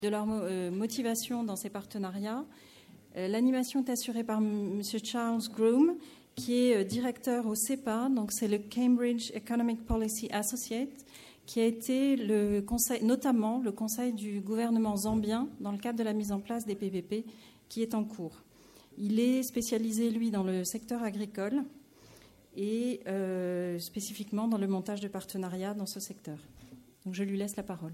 de leur motivation dans ces partenariats. L'animation est assurée par M. Charles Groom, qui est directeur au CEPA, donc c'est le Cambridge Economic Policy Associate, qui a été notamment le conseil du gouvernement zambien dans le cadre de la mise en place des PPP qui est en cours. Il est spécialisé, lui, dans le secteur agricole et spécifiquement dans le montage de partenariats dans ce secteur. Donc je lui laisse la parole.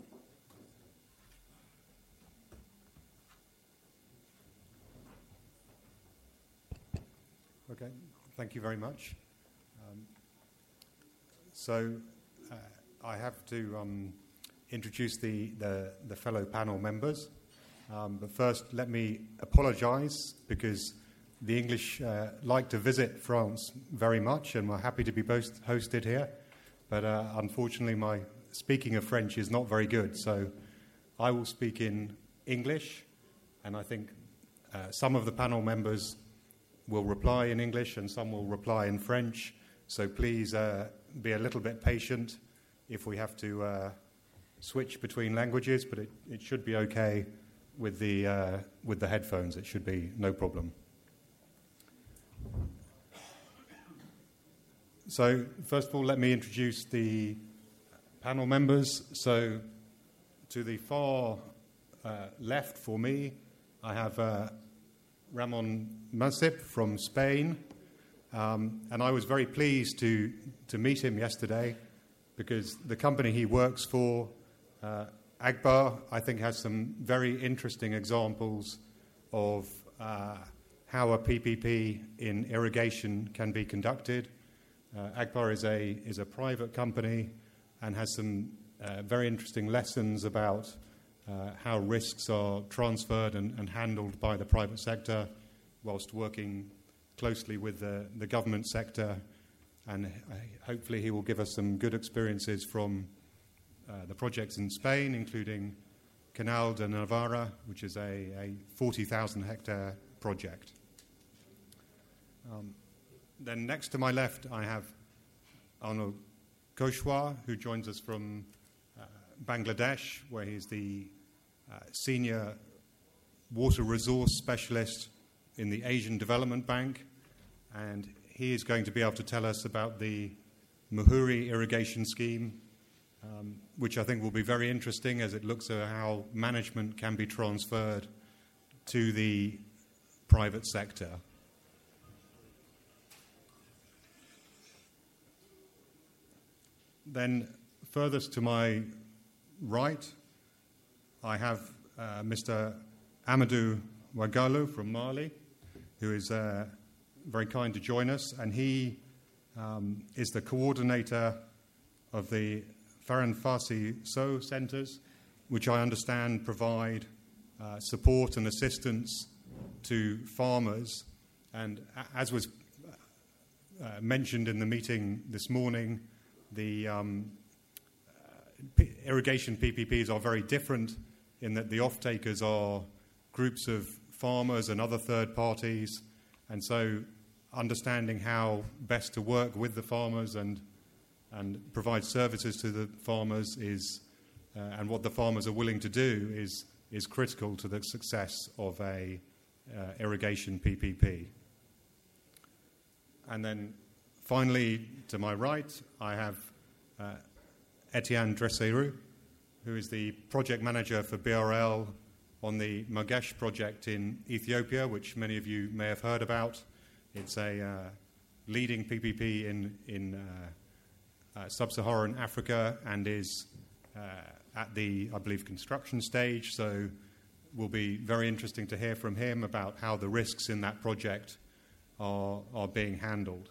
Okay, thank you very much. I have to introduce the fellow panel members. But first, let me apologise because the English like to visit France very much and we're happy to be hosted here. But unfortunately, my speaking of French is not very good. So I will speak in English, and I think some of the panel members will reply in English and some will reply in French. So please be a little bit patient if we have to switch between languages, but it should be okay with the headphones. It should be no problem. So first of all, let me introduce the panel members. So to the far left for me, I have Ramon Masip from Spain, and I was very pleased to meet him yesterday because the company he works for, Agbar, I think has some very interesting examples of how a PPP in irrigation can be conducted. Agbar is a private company and has some very interesting lessons about how risks are transferred and handled by the private sector whilst working closely with the government sector. And hopefully he will give us some good experiences from the projects in Spain, including Canal de Navarra, which is a 40,000 hectare project. Then next to my left, I have Arnaud Koshwar, who joins us from Bangladesh, where he's the senior water resource specialist in the Asian Development Bank. And he is going to be able to tell us about the Muhuri irrigation scheme, which I think will be very interesting as it looks at how management can be transferred to the private sector. Then furthest to my right, I have Mr. Amadou Wagalu from Mali, who is very kind to join us, and he is the coordinator of the Faran Farsi So centres, which I understand provide support and assistance to farmers. And as was mentioned in the meeting this morning, the irrigation PPPs are very different in that the off-takers are groups of farmers and other third parties, and so understanding how best to work with the farmers and provide services to the farmers is and what the farmers are willing to do is critical to the success of a irrigation PPP. And then finally, to my right, I have Etienne Dresseru, who is the project manager for BRL on the Magesh project in Ethiopia, which many of you may have heard about. It's a leading PPP in sub-Saharan Africa and is at the, I believe, construction stage. So it will be very interesting to hear from him about how the risks in that project are being handled.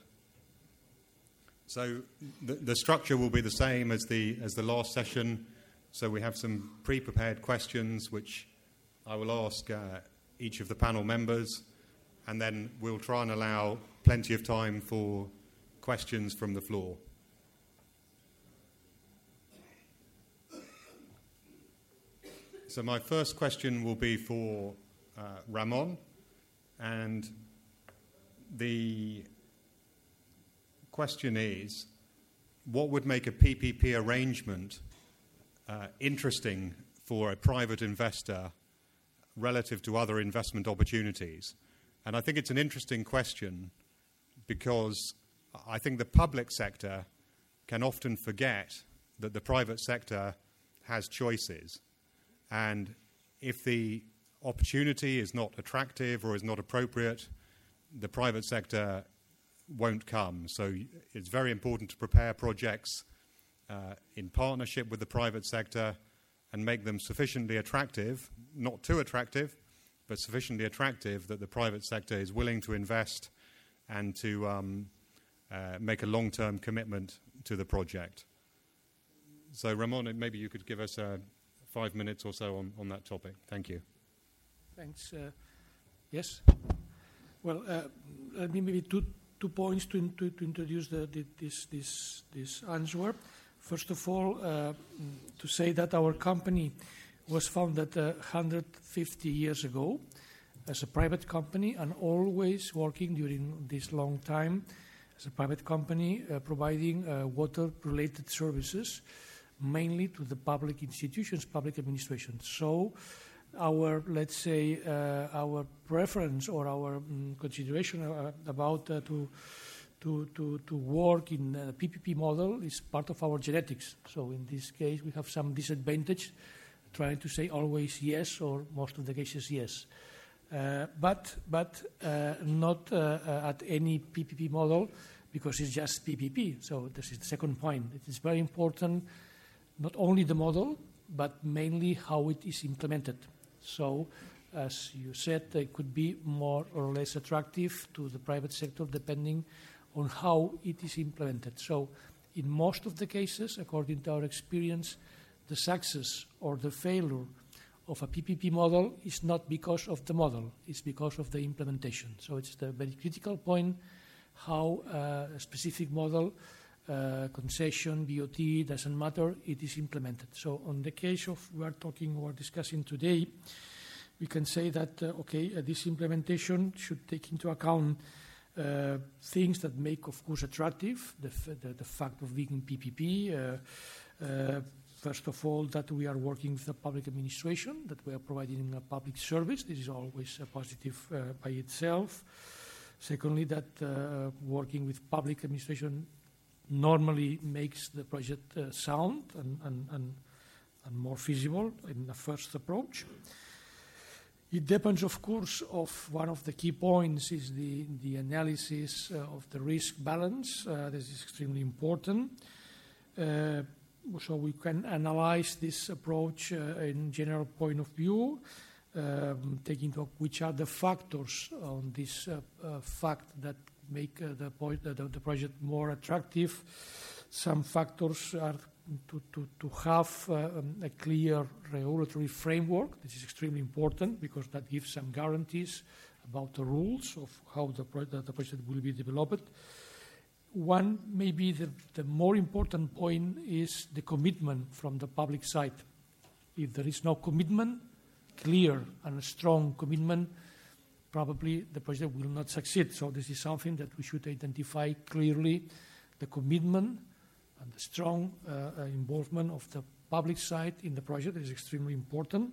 So the structure will be the same as the last session. So we have some pre-prepared questions, which I will ask each of the panel members, and then we'll try and allow plenty of time for questions from the floor. So my first question will be for Ramon, and the question is, what would make a PPP arrangement interesting for a private investor relative to other investment opportunities? And I think it's an interesting question because I think the public sector can often forget that the private sector has choices. And if the opportunity is not attractive or is not appropriate, the private sector won't come. So it's very important to prepare projects in partnership with the private sector and make them sufficiently attractive, not too attractive, but sufficiently attractive that the private sector is willing to invest and to make a long-term commitment to the project. So, Ramon, maybe you could give us 5 minutes or so on that topic. Thank you. Thanks. Yes? Well, let me maybe two points to introduce this answer. First of all, to say that our company was founded 150 years ago as a private company and always working during this long time as a private company providing water-related services mainly to the public institutions, public administration. So our, let's say, our preference or our consideration about to work in a PPP model is part of our genetics. So in this case, we have some disadvantage trying to say always yes or most of the cases yes. But not at any PPP model because it's just PPP. So this is the second point. It is very important not only the model, but mainly how it is implemented. So, as you said, it could be more or less attractive to the private sector depending on how it is implemented. So, in most of the cases, according to our experience, the success or the failure of a PPP model is not because of the model, it's because of the implementation. So, it's the very critical point how a specific model, concession, BOT, doesn't matter, it is implemented. So on the case of we are talking or discussing today, we can say that, this implementation should take into account things that make, of course, attractive, the fact of being PPP, first of all, that we are working with the public administration, that we are providing a public service. This is always a positive by itself. Secondly, that working with public administration normally makes the project sound and more feasible in the first approach. It depends, of course, of one of the key points is the analysis of the risk balance. This is extremely important. So we can analyze this approach in general point of view, taking into which are the factors on this fact that make the project more attractive. Some factors are to have a clear regulatory framework. This is extremely important because that gives some guarantees about the rules of how the project will be developed. One, maybe the more important point is the commitment from the public side. If there is no commitment, clear and strong commitment, probably the project will not succeed. So this is something that we should identify clearly, the commitment and the strong involvement of the public side in the project is extremely important.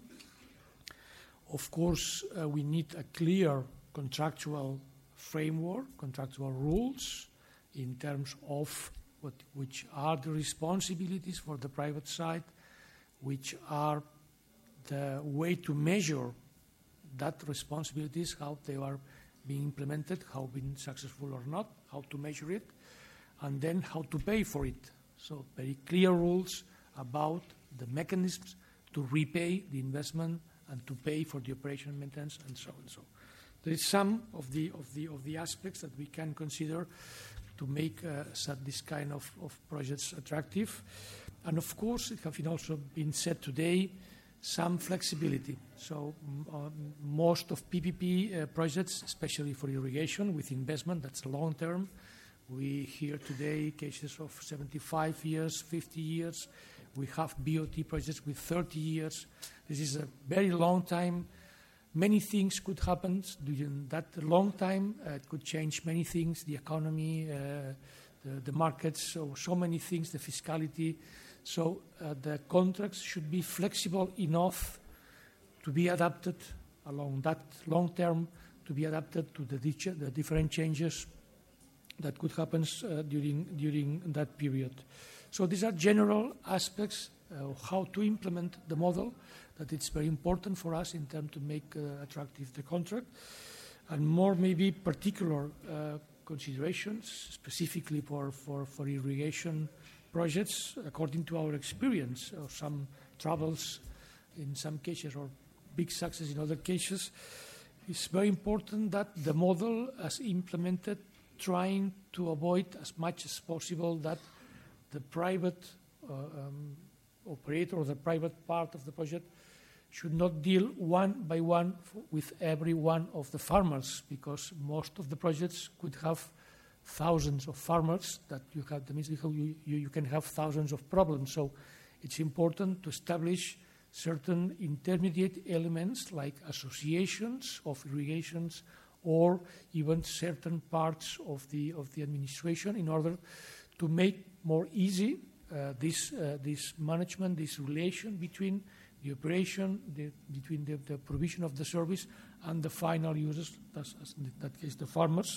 Of course, we need a clear contractual framework, contractual rules in terms of which are the responsibilities for the private side, which are the way to measure that responsibilities, how they are being implemented, how being successful or not, how to measure it, and then how to pay for it. So very clear rules about the mechanisms to repay the investment and to pay for the operation and maintenance and so on and so on. There is some of the aspects that we can consider to make this kind of projects attractive. And of course, it has also been said today, some flexibility. So most of PPP projects, especially for irrigation with investment, that's long term. We hear today cases of 75 years, 50 years. We have BOT projects with 30 years. This is a very long time. Many things could happen during that long time. It could change many things, the economy, the markets, so many things, the fiscality. So the contracts should be flexible enough to be adapted along that long term, to be adapted to the different changes that could happen during that period. So these are general aspects of how to implement the model, that it's very important for us in terms to make attractive the contract, and more maybe particular considerations specifically for irrigation projects according to our experience of some troubles in some cases or big success in other cases. It's very important that the model as implemented trying to avoid as much as possible that the private operator or the private part of the project should not deal one by one with every one of the farmers, because most of the projects could have thousands of farmers that you have. That means you can have thousands of problems. So it's important to establish certain intermediate elements like associations of irrigations or even certain parts of the administration in order to make more easy this management, this relation between the operation, between the provision of the service and the final users, as in that case the farmers.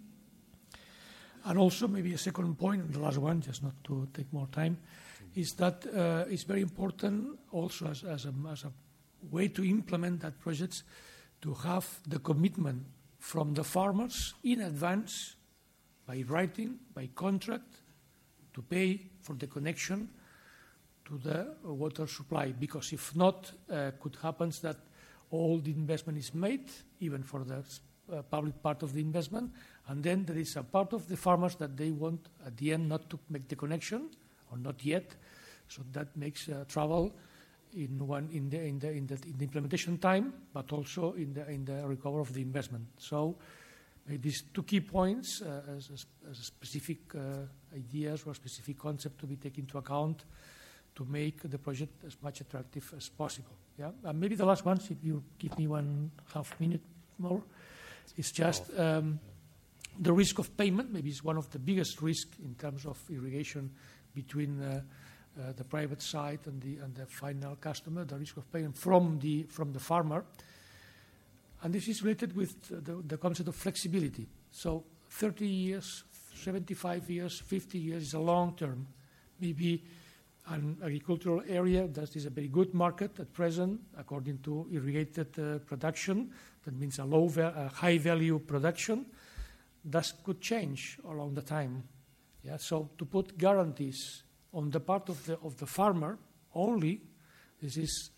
And also maybe a second point, and the last one, just not to take more time, is that it's very important also as a way to implement that project to have the commitment from the farmers in advance by writing, by contract, to pay for the connection to the water supply, because if not, could happen that all the investment is made, even for the public part of the investment, and then there is a part of the farmers that they want at the end not to make the connection, or not yet, so that makes trouble in the implementation time, but also in the recovery of the investment. So these two key points as specific ideas or specific concept to be taken into account to make the project as much attractive as possible. Yeah, and maybe the last one, if you give me 1/2 minute more, is just the risk of payment. Maybe it's one of the biggest risks in terms of irrigation between the private side and the final customer. The risk of payment from the farmer, and this is related with the concept of flexibility. So 30 years, 75 years, 50 years is a long term. Maybe an agricultural area that is a very good market at present, according to irrigated production. That means a high value production. That could change along the time. Yeah. So to put guarantees on the part of the farmer only, this is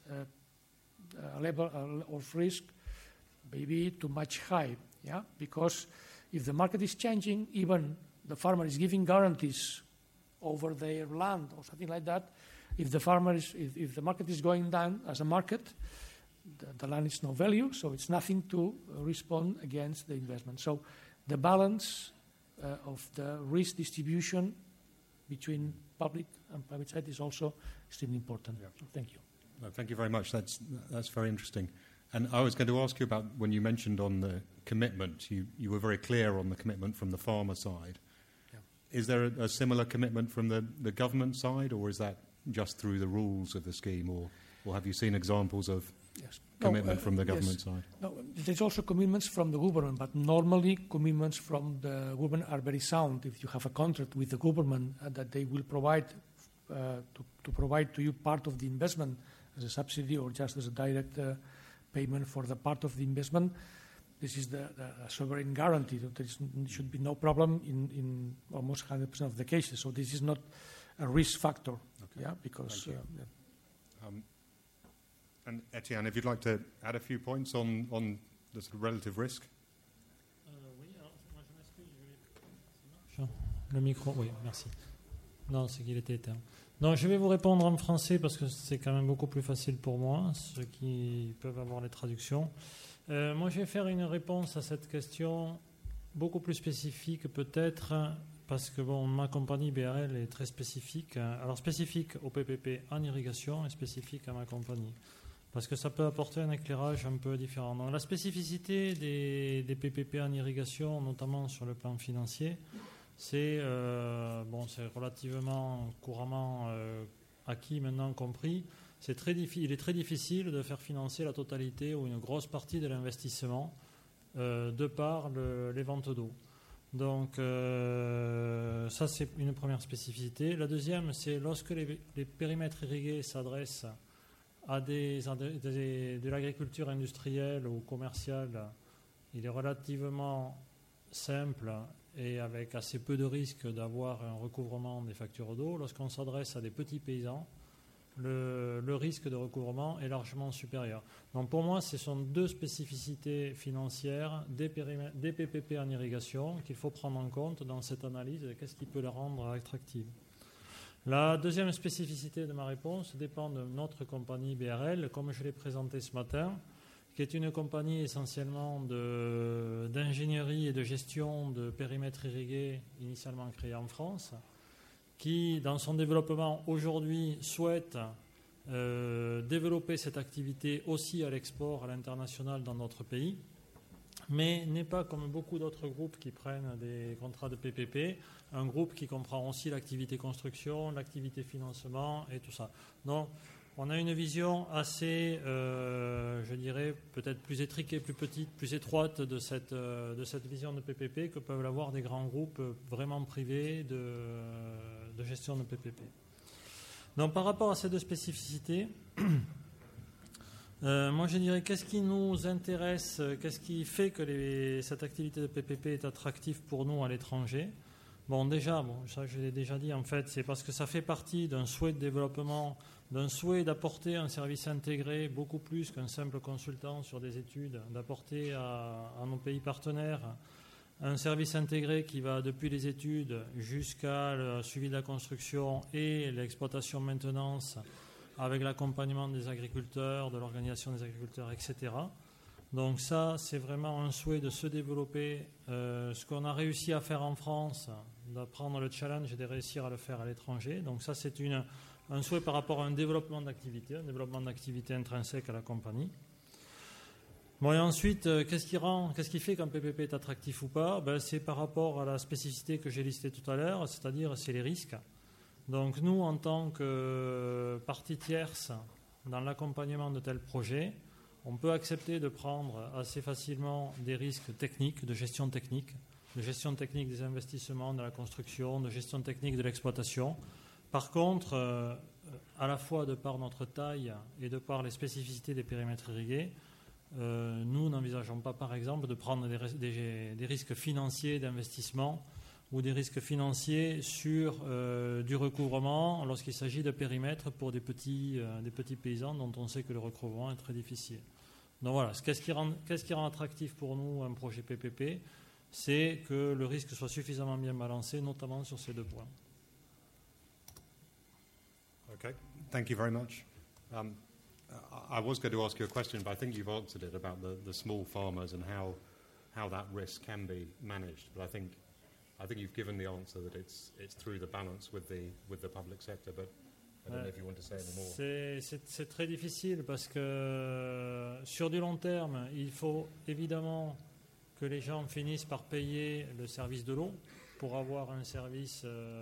a level of risk maybe too much high. Yeah, because if the market is changing, even the farmer is giving guarantees over their land or something like that. If the market is going down as a market, the land is no value, so it's nothing to respond against the investment. So the balance of the risk distribution between public and private side is also extremely important. Yeah. So thank you. No, thank you very much. That's very interesting. And I was going to ask you about when you mentioned on the commitment, you were very clear on the commitment from the farmer side. Is there a similar commitment from the government side, or is that just through the rules of the scheme, or have you seen examples of commitment from the government side? No, there's also commitments from the government, but normally commitments from the government are very sound. If you have a contract with the government that they will provide to provide to you part of the investment as a subsidy or just as a direct payment for the part of the investment, this is the sovereign guarantee. There should be no problem in almost 100% of the cases. So this is not a risk factor. Okay. Yeah, because. And Etienne, if you'd like to add a few points on the sort of relative risk. Oui, alors moi je m'excuse. Le micro, oui, merci. Non, c'est qu'il était éteint. Non, je vais vous répondre en français parce que c'est quand même beaucoup plus facile pour moi, ceux qui peuvent avoir les traductions. Moi, je vais faire une réponse à cette question beaucoup plus spécifique peut-être, parce que ma compagnie BRL est très spécifique. Alors spécifique au PPP en irrigation et spécifique à ma compagnie, parce que ça peut apporter un éclairage un peu différent. Donc la spécificité des PPP en irrigation, notamment sur le plan financier, c'est relativement couramment acquis maintenant compris, il est très difficile de faire financer la totalité ou une grosse partie de l'investissement de par les ventes d'eau. Donc ça c'est une première spécificité. La deuxième, c'est lorsque les périmètres irrigués s'adressent à de l'agriculture industrielle ou commerciale, il est relativement simple et avec assez peu de risques d'avoir un recouvrement des factures d'eau. Lorsqu'on s'adresse à des petits paysans, le risque de recouvrement est largement supérieur. Donc pour moi, ce sont deux spécificités financières des PPP en irrigation qu'il faut prendre en compte dans cette analyse de qu'est-ce qui peut les rendre attractives. La deuxième spécificité de ma réponse dépend de notre compagnie BRL, comme je l'ai présenté ce matin, qui est une compagnie essentiellement d'ingénierie et de gestion de périmètres irrigués initialement créée en France, qui, dans son développement aujourd'hui, souhaite développer cette activité aussi à l'export, à l'international dans notre pays, mais n'est pas comme beaucoup d'autres groupes qui prennent des contrats de PPP, un groupe qui comprend aussi l'activité construction, l'activité financement et tout ça. Donc, on a une vision assez, je dirais, peut-être plus étriquée, plus petite, plus étroite de cette vision de PPP que peuvent avoir des grands groupes vraiment privés de gestion de PPP. Donc, par rapport à ces deux spécificités, moi je dirais qu'est-ce qui nous intéresse, qu'est-ce qui fait que cette activité de PPP est attractive pour nous à l'étranger. Bon, déjà, ça je l'ai déjà dit, en fait, c'est parce que ça fait partie d'un souhait de développement, d'un souhait d'apporter un service intégré beaucoup plus qu'un simple consultant sur des études, d'apporter à nos pays partenaires un service intégré qui va depuis les études jusqu'à le suivi de la construction et l'exploitation maintenance avec l'accompagnement des agriculteurs, de l'organisation des agriculteurs, etc. Donc ça, c'est vraiment un souhait de se développer. Ce qu'on a réussi à faire en France, de prendre le challenge et de réussir à le faire à l'étranger. Donc ça, c'est un souhait par rapport à un développement d'activité intrinsèque à la compagnie. Bon, et ensuite, qu'est-ce qui fait qu'un PPP est attractif ou pas? C'est par rapport à la spécificité que j'ai listée tout à l'heure, c'est-à-dire c'est les risques. Donc nous, en tant que partie tierce dans l'accompagnement de tels projets, on peut accepter de prendre assez facilement des risques techniques, de gestion technique des investissements, de la construction, de gestion technique de l'exploitation. Par contre, à la fois de par notre taille et de par les spécificités des périmètres irrigués, nous n'envisageons pas, par exemple, de prendre des risques financiers d'investissement ou des risques financiers sur du recouvrement lorsqu'il s'agit de périmètres pour des petits paysans dont on sait que le recouvrement est très difficile. Donc voilà, qu'est-ce qui rend attractif pour nous un projet PPP? C'est que le risque soit suffisamment bien balancé, notamment sur ces deux points. Okay, thank you very much. I was going to ask you a question, but I think you've answered it about the small farmers and how that risk can be managed. But I think you've given the answer that it's through the balance with the public sector. But I don't know if you want to say any more. C'est très difficile parce que sur du long terme, il faut évidemment que les gens finissent par payer le service de l'eau pour avoir un service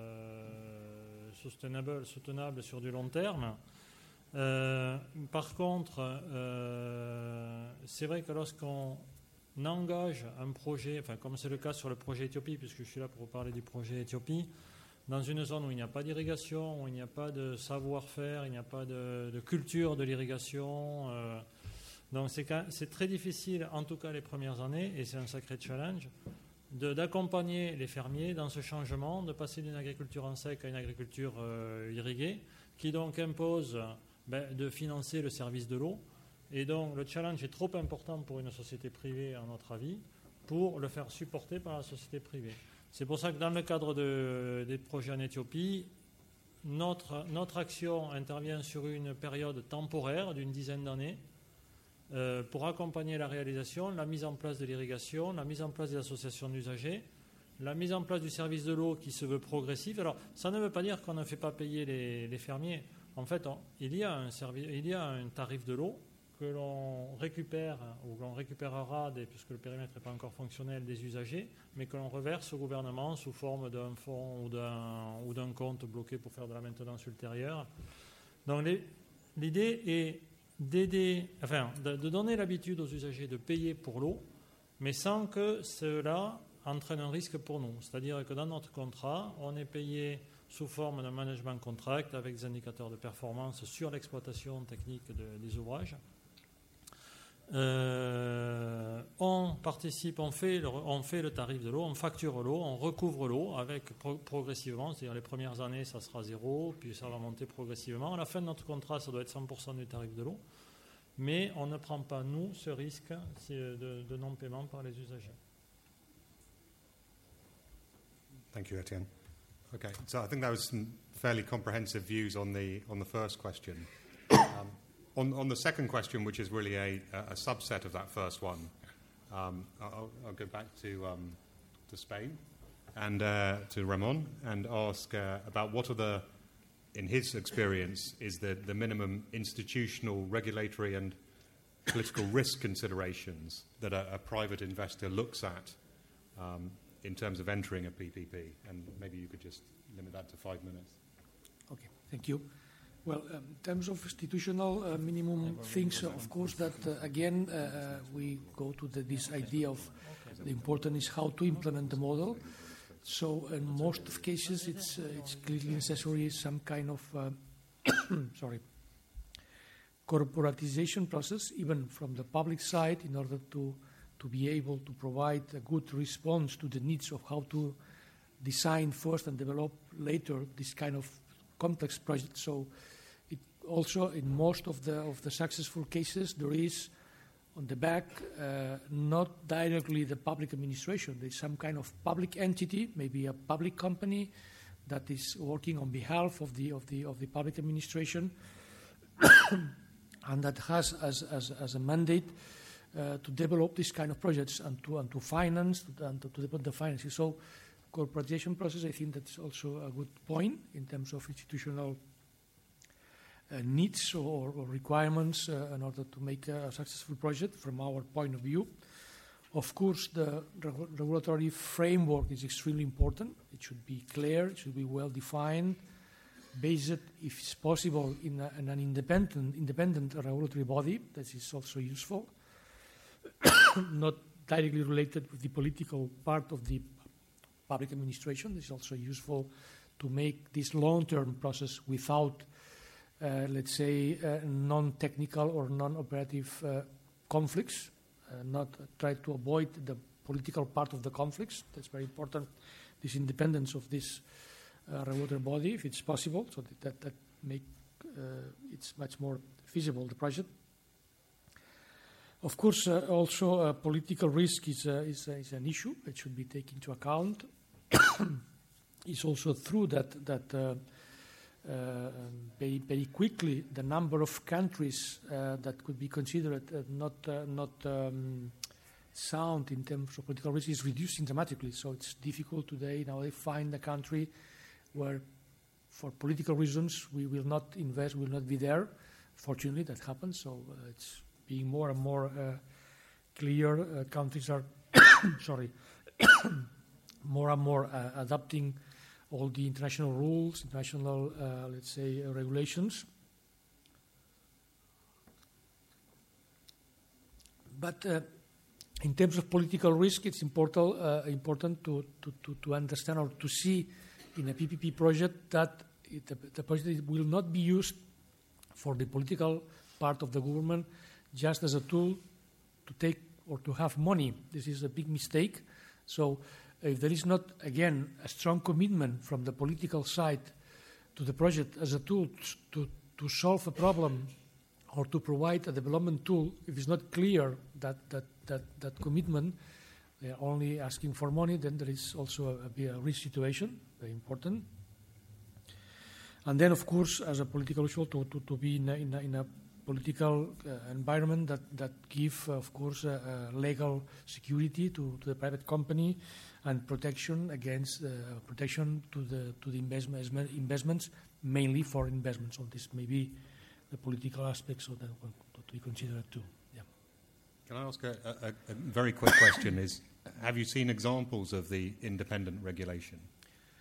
soutenable sur du long terme. Par contre, c'est vrai que lorsqu'on engage un projet, enfin comme c'est le cas sur le projet Éthiopie, puisque je suis là pour vous parler du projet Éthiopie, dans une zone où il n'y a pas d'irrigation, où il n'y a pas de savoir-faire, il n'y a pas de culture de l'irrigation, donc c'est très difficile, en tout cas les premières années, et c'est un sacré challenge, d'accompagner les fermiers dans ce changement, de passer d'une agriculture en sec à une agriculture irriguée, qui donc impose de financer le service de l'eau. Et donc le challenge est trop important pour une société privée, à notre avis, pour le faire supporter par la société privée. C'est pour ça que dans le cadre des projets en Éthiopie, notre action intervient sur une période temporaire d'une dizaine d'années pour accompagner la réalisation, la mise en place de l'irrigation, la mise en place des associations d'usagers, la mise en place du service de l'eau qui se veut progressif. Alors, ça ne veut pas dire qu'on ne fait pas payer les fermiers. En fait, il y a un tarif de l'eau que l'on récupère ou que l'on récupérera, puisque le périmètre n'est pas encore fonctionnel, des usagers, mais que l'on reverse au gouvernement sous forme d'un fonds ou d'un compte bloqué pour faire de la maintenance ultérieure. Donc l'idée est de donner l'habitude aux usagers de payer pour l'eau, mais sans que cela entraîne un risque pour nous. C'est-à-dire que dans notre contrat, on est payé sous forme d'un management contract avec des indicateurs de performance sur l'exploitation technique des ouvrages. On participe, on fait le tarif de l'eau, on facture l'eau, on recouvre l'eau avec progressivement, c'est-à-dire les premières années ça sera 0, puis ça va monter progressivement. À la fin de notre contrat, ça doit être 100% du tarif de l'eau, mais on ne prend pas, nous, ce risque de non-paiement par les usagers. Thank you, Etienne. Okay, so I think that was some fairly comprehensive views on the first question. On the second question, which is really a subset of that first one, I'll go back to Spain and to Ramon and ask about what are in his experience, is the minimum institutional, regulatory and political risk considerations that a private investor looks at in terms of entering a PPP. And maybe you could just limit that to 5 minutes. Okay, thank you. Well, in terms of institutional minimum things, of course, that again we go to this idea of the important is how to implement the model. So in most of cases, it's clearly necessary some kind of corporatization process, even from the public side, in order to be able to provide a good response to the needs of how to design first and develop later this kind of complex project. So it also in most of the successful cases there is on the back not directly the public administration. There's some kind of public entity, maybe a public company that is working on behalf of the public administration and that has as a mandate to develop this kind of projects and to finance and to develop the finances. So corporatization process, I think that's also a good point in terms of institutional needs or requirements in order to make a successful project from our point of view. Of course, the regulatory framework is extremely important. It should be clear, it should be well defined, based, if it's possible, in an independent regulatory body. That is also useful. Not directly related with the political part of the public administration. It's also useful to make this long-term process without, let's say, non-technical or non-operative conflicts, not try to avoid the political part of the conflicts. That's very important, this independence of this regulatory body, if it's possible, so that make it's much more feasible, the project. Of course, also political risk is an issue that should be taken into account. It's also true that very quickly the number of countries that could be considered not sound in terms of political risk is reducing dramatically. So it's difficult today now to find a country where, for political reasons, we will not invest, will not be there. Fortunately, that happens. So it's being more and more clear. Countries are, more and more adopting all the international rules, international, let's say, regulations. But in terms of political risk, it's important to understand or to see in a PPP project that the project will not be used for the political part of the government just as a tool to take or to have money. This is a big mistake. So if there is not, again, a strong commitment from the political side to the project as a tool to solve a problem or to provide a development tool, if it's not clear that commitment, they are only asking for money, then there is also a risk situation, very important. And then, of course, as a political issue, to be in a political environment that give, of course, legal security to the private company and protection against protection to the investments, mainly foreign investments. So this may be the political aspects of that to be considered too. Yeah. Can I ask a very quick question? Have you seen examples of the independent regulation?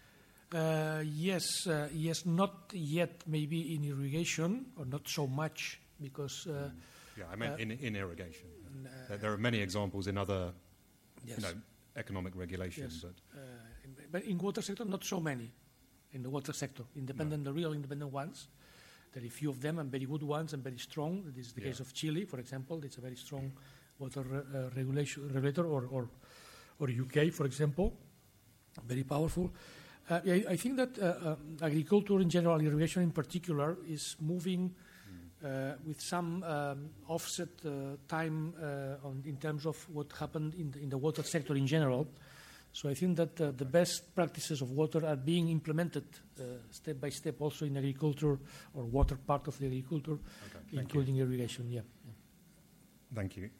Yes, not yet maybe in irrigation, or not so much, because... yeah, I meant in irrigation. There are many examples in other economic regulations. Yes. But in water sector, not so many. In the water sector, the real independent ones, there are a few of them, and very good ones, and very strong. This is the case of Chile, for example. It's a very strong water regulator, or UK, for example, very powerful. I think that agriculture in general, irrigation in particular, is moving with some offset time in terms of what happened in the water sector in general. So I think that the best practices of water are being implemented step by step also in agriculture, or water part of the agriculture, including irrigation. Yeah. Thank you.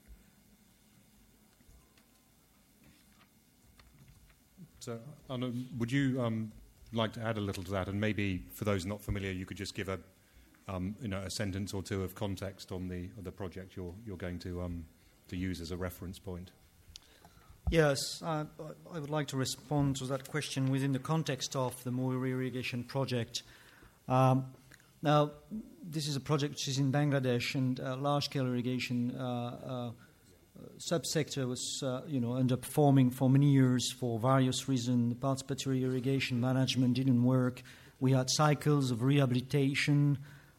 So, Arnaud, would you like to add a little to that? And maybe for those not familiar, you could just give a sentence or two of context on the project you're going to use as a reference point. Yes, I would like to respond to that question within the context of the Moira irrigation project. Now, this is a project which is in Bangladesh, and large-scale irrigation subsector was, underperforming for many years for various reasons. The participatory irrigation management didn't work. We had cycles of rehabilitation.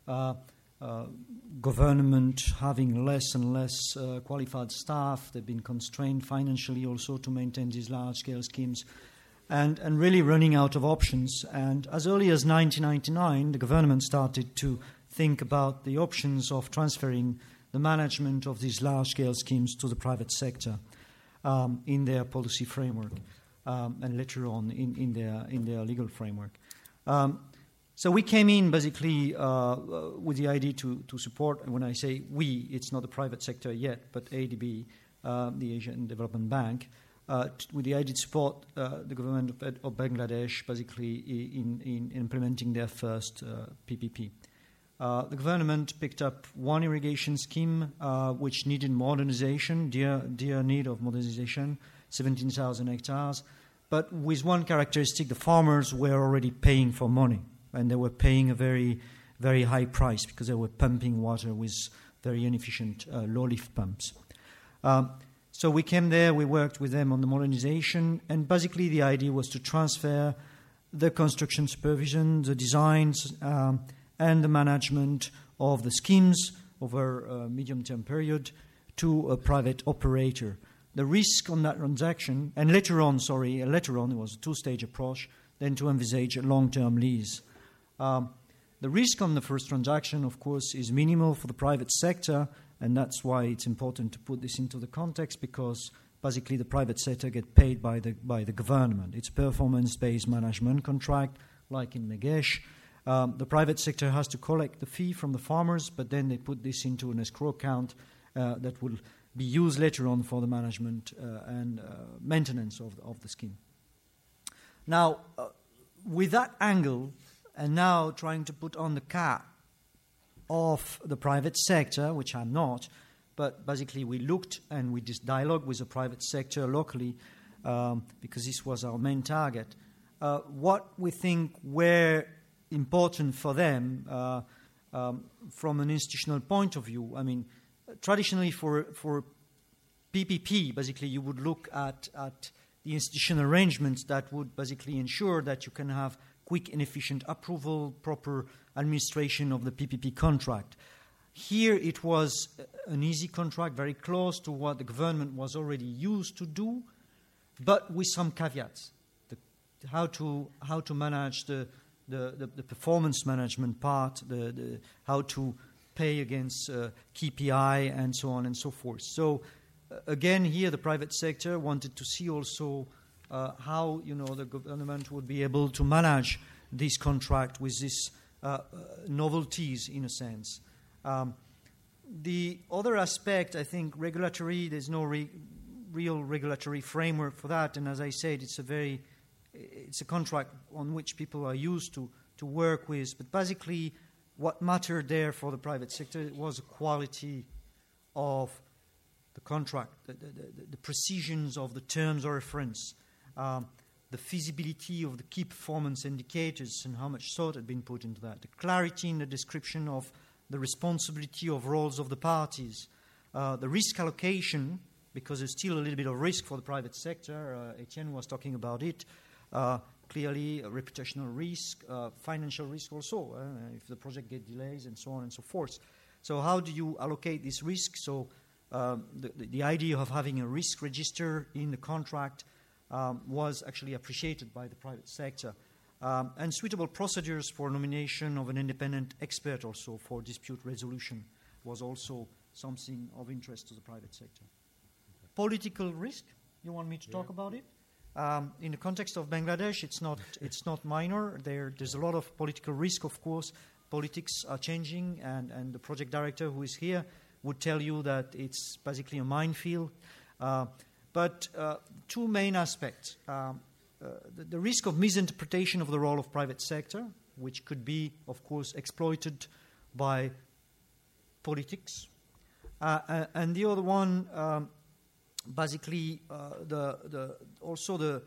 Government having less and less qualified staff. They've been constrained financially also to maintain these large-scale schemes, and really running out of options. And as early as 1999, the government started to think about the options of transferring the management of these large-scale schemes to the private sector in their policy framework, and later on in their legal framework. So we came in basically with the idea to support, and when I say we, it's not the private sector yet, but ADB, the Asian Development Bank, with the idea to support the government of Bangladesh basically in implementing their first PPP. The government picked up one irrigation scheme which needed modernization, dear need of modernization, 17,000 hectares, but with one characteristic: the farmers were already paying for money. And they were paying a very, very high price because they were pumping water with very inefficient low-lift pumps. So we came there, we worked with them on the modernization, and basically the idea was to transfer the construction supervision, the designs, and the management of the schemes over a medium-term period to a private operator. The risk on that transaction, and later on, it was a two-stage approach, then to envisage a long-term lease. The risk on the first transaction, of course, is minimal for the private sector, and that's why it's important to put this into the context, because basically the private sector get paid by the government. It's a performance-based management contract, like in Megesh. The private sector has to collect the fee from the farmers, but then they put this into an escrow account that will be used later on for the management and maintenance of the scheme. Now, with that angle, and now trying to put on the cap of the private sector, which I'm not, but basically we looked and we did dialogue with the private sector locally because this was our main target. What we think were important for them from an institutional point of view. I mean, traditionally for PPP, basically you would look at the institutional arrangements that would basically ensure that you can have quick and efficient approval, proper administration of the PPP contract. Here it was an easy contract, very close to what the government was already used to do, but with some caveats. How to manage the performance management part, how to pay against KPI and so on and so forth. So again, here the private sector wanted to see also how the government would be able to manage this contract with these novelties, in a sense. The other aspect, I think, regulatory. There's no real regulatory framework for that, and as I said, it's a contract on which people are used to work with. But basically, what mattered there for the private sector was the quality of the contract, the precisions of the terms of reference. the feasibility of the key performance indicators and how much thought had been put into that, the clarity in the description of the responsibility of roles of the parties, the risk allocation, because there's still a little bit of risk for the private sector. Etienne was talking about it. Clearly, reputational risk, financial risk also, if the project gets delays and so on and so forth. So how do you allocate this risk? So the idea of having a risk register in the contract was actually appreciated by the private sector. And suitable procedures for nomination of an independent expert also for dispute resolution was also something of interest to the private sector. Okay. Political risk, you want me to talk about it? In the context of Bangladesh, it's not minor. There's a lot of political risk, of course. Politics are changing, and the project director who is here would tell you that it's basically a minefield. But two main aspects. The risk of misinterpretation of the role of private sector, which could be, of course, exploited by politics. And the other one, basically, also the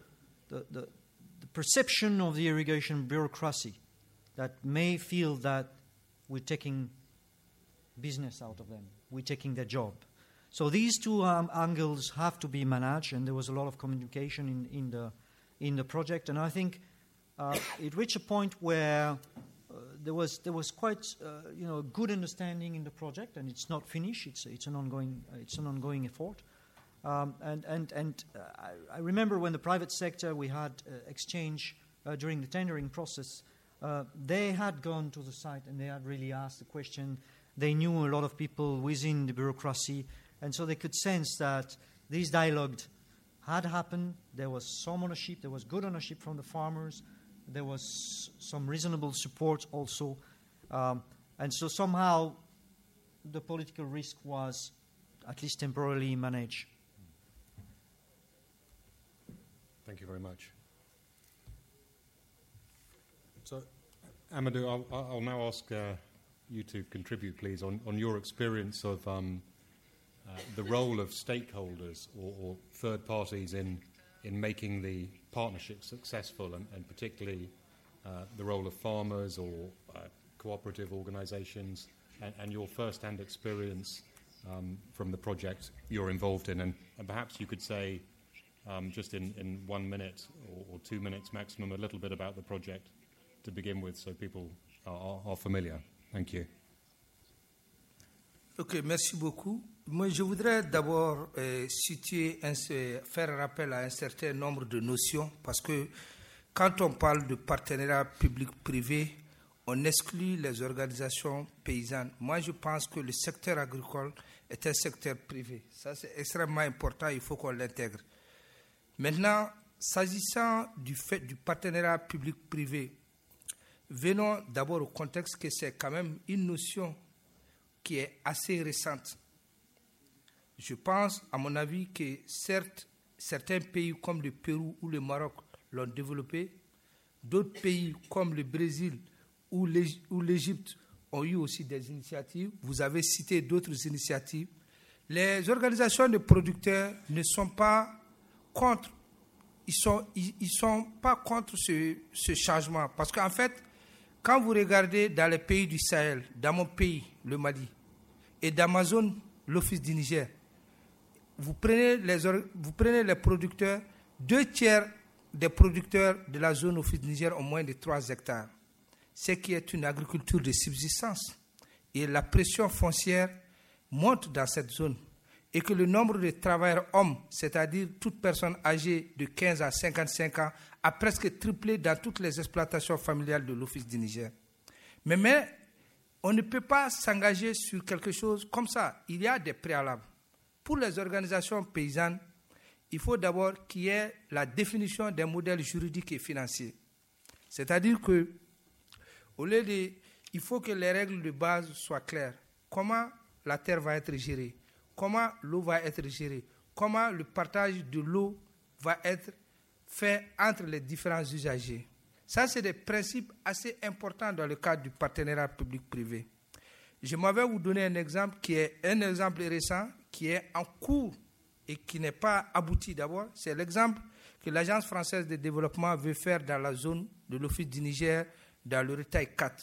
perception of the irrigation bureaucracy that may feel that we're taking business out of them, we're taking their job. So these two angles have to be managed, and there was a lot of communication in the project. And I think it reached a point where there was quite good understanding in the project, and it's not finished. It's an ongoing effort. And I remember when the private sector we had exchange during the tendering process. They had gone to the site and they had really asked the question. They knew a lot of people within the bureaucracy, and so they could sense that this dialogue had happened. There was some ownership. There was good ownership from the farmers. There was some reasonable support also. And so somehow the political risk was at least temporarily managed. Thank you very much. So, Amadou, I'll now ask you to contribute, please, on your experience of the role of stakeholders or third parties in making the partnership successful, and particularly the role of farmers or cooperative organisations, and your first-hand experience from the project you're involved in. And perhaps you could say, just in 1 minute or 2 minutes maximum, a little bit about the project to begin with, so people are familiar. Thank you. Ok, merci beaucoup. Moi, je voudrais d'abord faire rappel à un certain nombre de notions, parce que quand on parle de partenariat public-privé, on exclut les organisations paysannes. Moi, je pense que le secteur agricole est un secteur privé. Ça, c'est extrêmement important, il faut qu'on l'intègre. Maintenant, s'agissant du fait du partenariat public-privé, venons d'abord au contexte que c'est quand même une notion qui est assez récente. Je pense, à mon avis, que certes, certains pays comme le Pérou ou le Maroc l'ont développé, d'autres pays comme le Brésil ou l'Égypte ont eu aussi des initiatives. Vous avez cité d'autres initiatives. Les organisations de producteurs ne sont pas contre, ils sont pas contre ce changement. Parce qu'en fait, quand vous regardez dans les pays du Sahel, dans mon pays, le Mali, et dans ma zone, l'Office du Niger, vous prenez les producteurs, 2/3 des producteurs de la zone Office du Niger ont moins de 3 hectares, ce qui est une agriculture de subsistance. Et la pression foncière monte dans cette zone. Et que le nombre de travailleurs hommes, c'est-à-dire toute personne âgée de 15 à 55 ans, a presque triplé dans toutes les exploitations familiales de l'Office du Niger. Mais on ne peut pas s'engager sur quelque chose comme ça. Il y a des préalables. Pour les organisations paysannes, il faut d'abord qu'il y ait la définition d'un modèle juridique et financier. C'est-à-dire que, il faut que les règles de base soient claires. Comment la terre va être gérée? Comment l'eau va être gérée? Comment le partage de l'eau va être fait entre les différents usagers? Ça, c'est des principes assez importants dans le cadre du partenariat public-privé. Je m'avais vous donner un exemple qui est un exemple récent, qui est en cours et qui n'est pas abouti d'abord, c'est l'exemple que l'Agence française de développement veut faire dans la zone de l'Office du Niger, dans le Retail 4.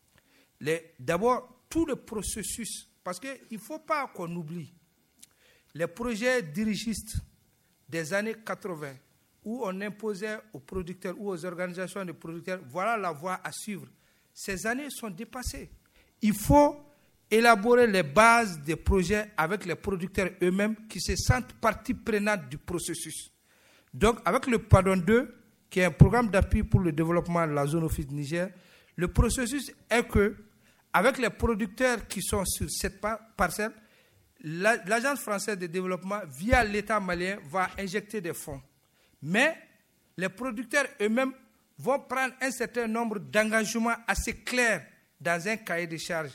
D'abord, tout le processus, parce qu'il ne faut pas qu'on oublie, les projets dirigistes des années 80, où on imposait aux producteurs ou aux organisations de producteurs, voilà la voie à suivre. Ces années sont dépassées. Il faut élaborer les bases des projets avec les producteurs eux-mêmes qui se sentent partie prenante du processus. Donc, avec le Pardon 2, qui est un programme d'appui pour le développement de la zone Office du Niger, le processus est que, avec les producteurs qui sont sur cette parcelle, l'Agence française de développement, via l'État malien, va injecter des fonds. Mais les producteurs eux-mêmes vont prendre un certain nombre d'engagements assez clairs dans un cahier de charges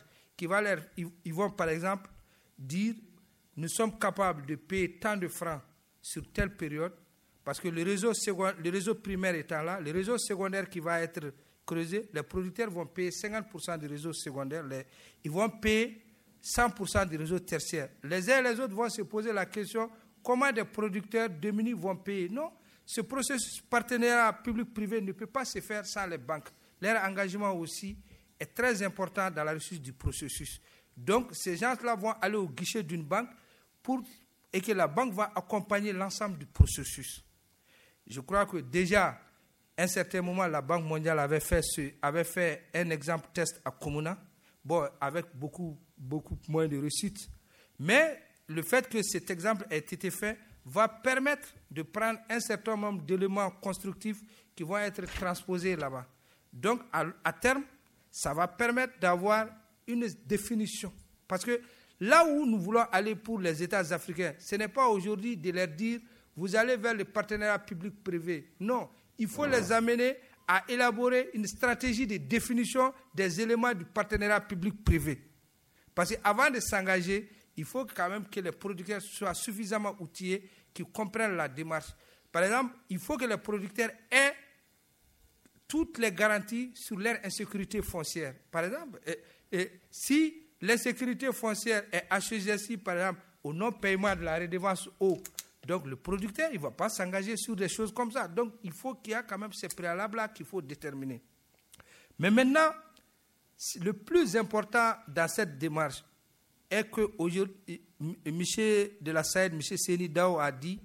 ils vont par exemple dire nous sommes capables de payer tant de francs sur telle période parce que le réseau primaire étant là, le réseau secondaire qui va être creusé, les producteurs vont payer 50% du réseau secondaire, ils vont payer 100% du réseau tertiaire. Les uns et les autres vont se poser la question comment des producteurs démunis vont payer. Non, ce processus partenariat public-privé ne peut pas se faire sans les banques. Leur engagement aussi est très important dans la réussite du processus. Donc, ces gens-là vont aller au guichet d'une banque et que la banque va accompagner l'ensemble du processus. Je crois que déjà, à un certain moment, la Banque mondiale avait fait un exemple test à Komuna, bon, avec beaucoup moins de réussite. Mais le fait que cet exemple ait été fait va permettre de prendre un certain nombre d'éléments constructifs qui vont être transposés là-bas. Donc, à terme, ça va permettre d'avoir une définition. Parce que là où nous voulons aller pour les États africains, ce n'est pas aujourd'hui de leur dire vous allez vers le partenariat public-privé. Non, il faut les amener à élaborer une stratégie de définition des éléments du partenariat public-privé. Parce qu'avant de s'engager, il faut quand même que les producteurs soient suffisamment outillés, qu'ils comprennent la démarche. Par exemple, il faut que les producteurs aient toutes les garanties sur leur insécurité foncière. Par exemple, si l'insécurité foncière est assujettie, par exemple, au non-paiement de la redevance eau, donc le producteur, il ne va pas s'engager sur des choses comme ça. Donc, il faut qu'il y ait quand même ces préalables-là qu'il faut déterminer. Mais maintenant, le plus important dans cette démarche est qu'aujourd'hui, M. de la Saïd, M. Seni Dao a dit,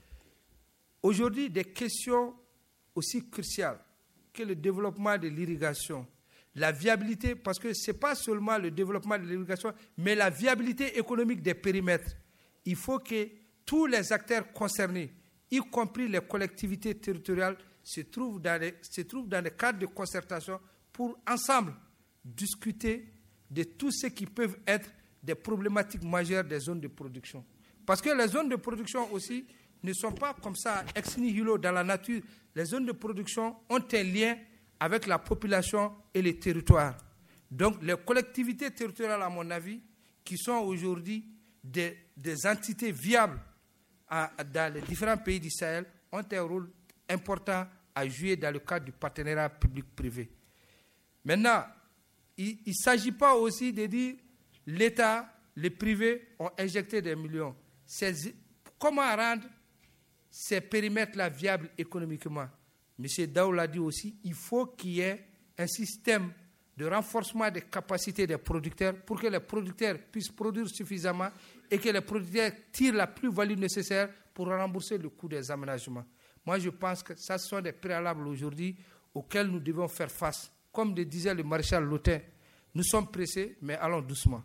aujourd'hui, des questions aussi cruciales que le développement de l'irrigation, la viabilité, parce que ce n'est pas seulement le développement de l'irrigation, mais la viabilité économique des périmètres. Il faut que tous les acteurs concernés, y compris les collectivités territoriales, se trouvent dans les cadres de concertation pour ensemble discuter de tout ce qui peuvent être des problématiques majeures des zones de production. Parce que les zones de production aussi ne sont pas comme ça ex nihilo dans la nature. Les zones de production ont un lien avec la population et les territoires. Donc les collectivités territoriales, à mon avis, qui sont aujourd'hui des entités viables dans les différents pays du Sahel, ont un rôle important à jouer dans le cadre du partenariat public-privé. Maintenant, il ne s'agit pas aussi de dire l'État, les privés ont injecté des millions. Comment rendre ces périmètres-là viables économiquement? M. Daou l'a dit aussi, il faut qu'il y ait un système de renforcement des capacités des producteurs pour que les producteurs puissent produire suffisamment et que les producteurs tirent la plus-value nécessaire pour rembourser le coût des aménagements. Moi, je pense que ça, ce sont des préalables aujourd'hui auxquels nous devons faire face. Comme le disait le maréchal Lotin, nous sommes pressés, mais allons doucement.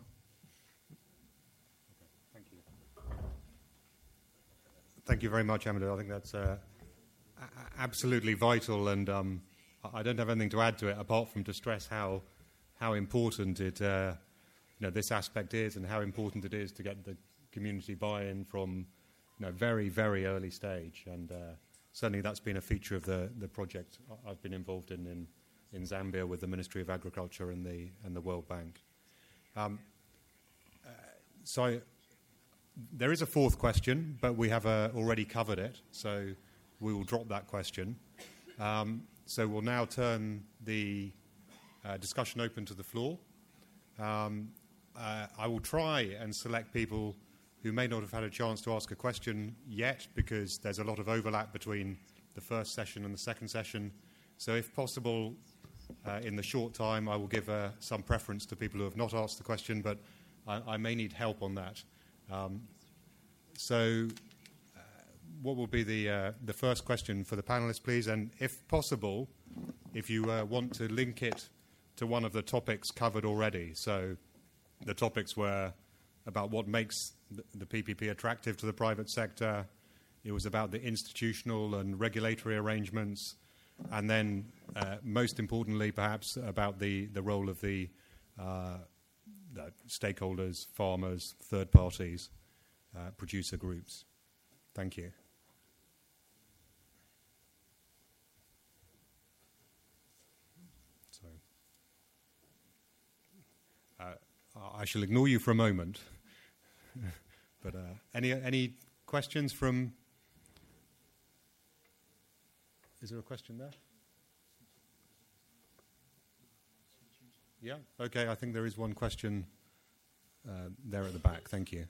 Thank you very much, Amadou. I think that's absolutely vital, and I don't have anything to add to it apart from to stress how important it, this aspect is, and how important it is to get the community buy-in from very, very early stage. And certainly that's been a feature of the project I've been involved in Zambia with the Ministry of Agriculture and the World Bank. So there is a fourth question, but we have already covered it, so we will drop that question. So we'll now turn the discussion open to the floor. I will try and select people who may not have had a chance to ask a question yet because there's a lot of overlap between the first session and the second session. So if possible, in the short time, I will give some preference to people who have not asked the question, but I may need help on that. What will be the first question for the panelists, please? And if possible, if you want to link it to one of the topics covered already. So the topics were about what makes the PPP attractive to the private sector. It was about the institutional and regulatory arrangements. And then, most importantly, perhaps, about the role of the stakeholders, farmers, third parties, producer groups. Thank you. So, I shall ignore you for a moment. But any questions from... Is there a question there? Yeah, okay, I think there is one question there at the back. Thank you.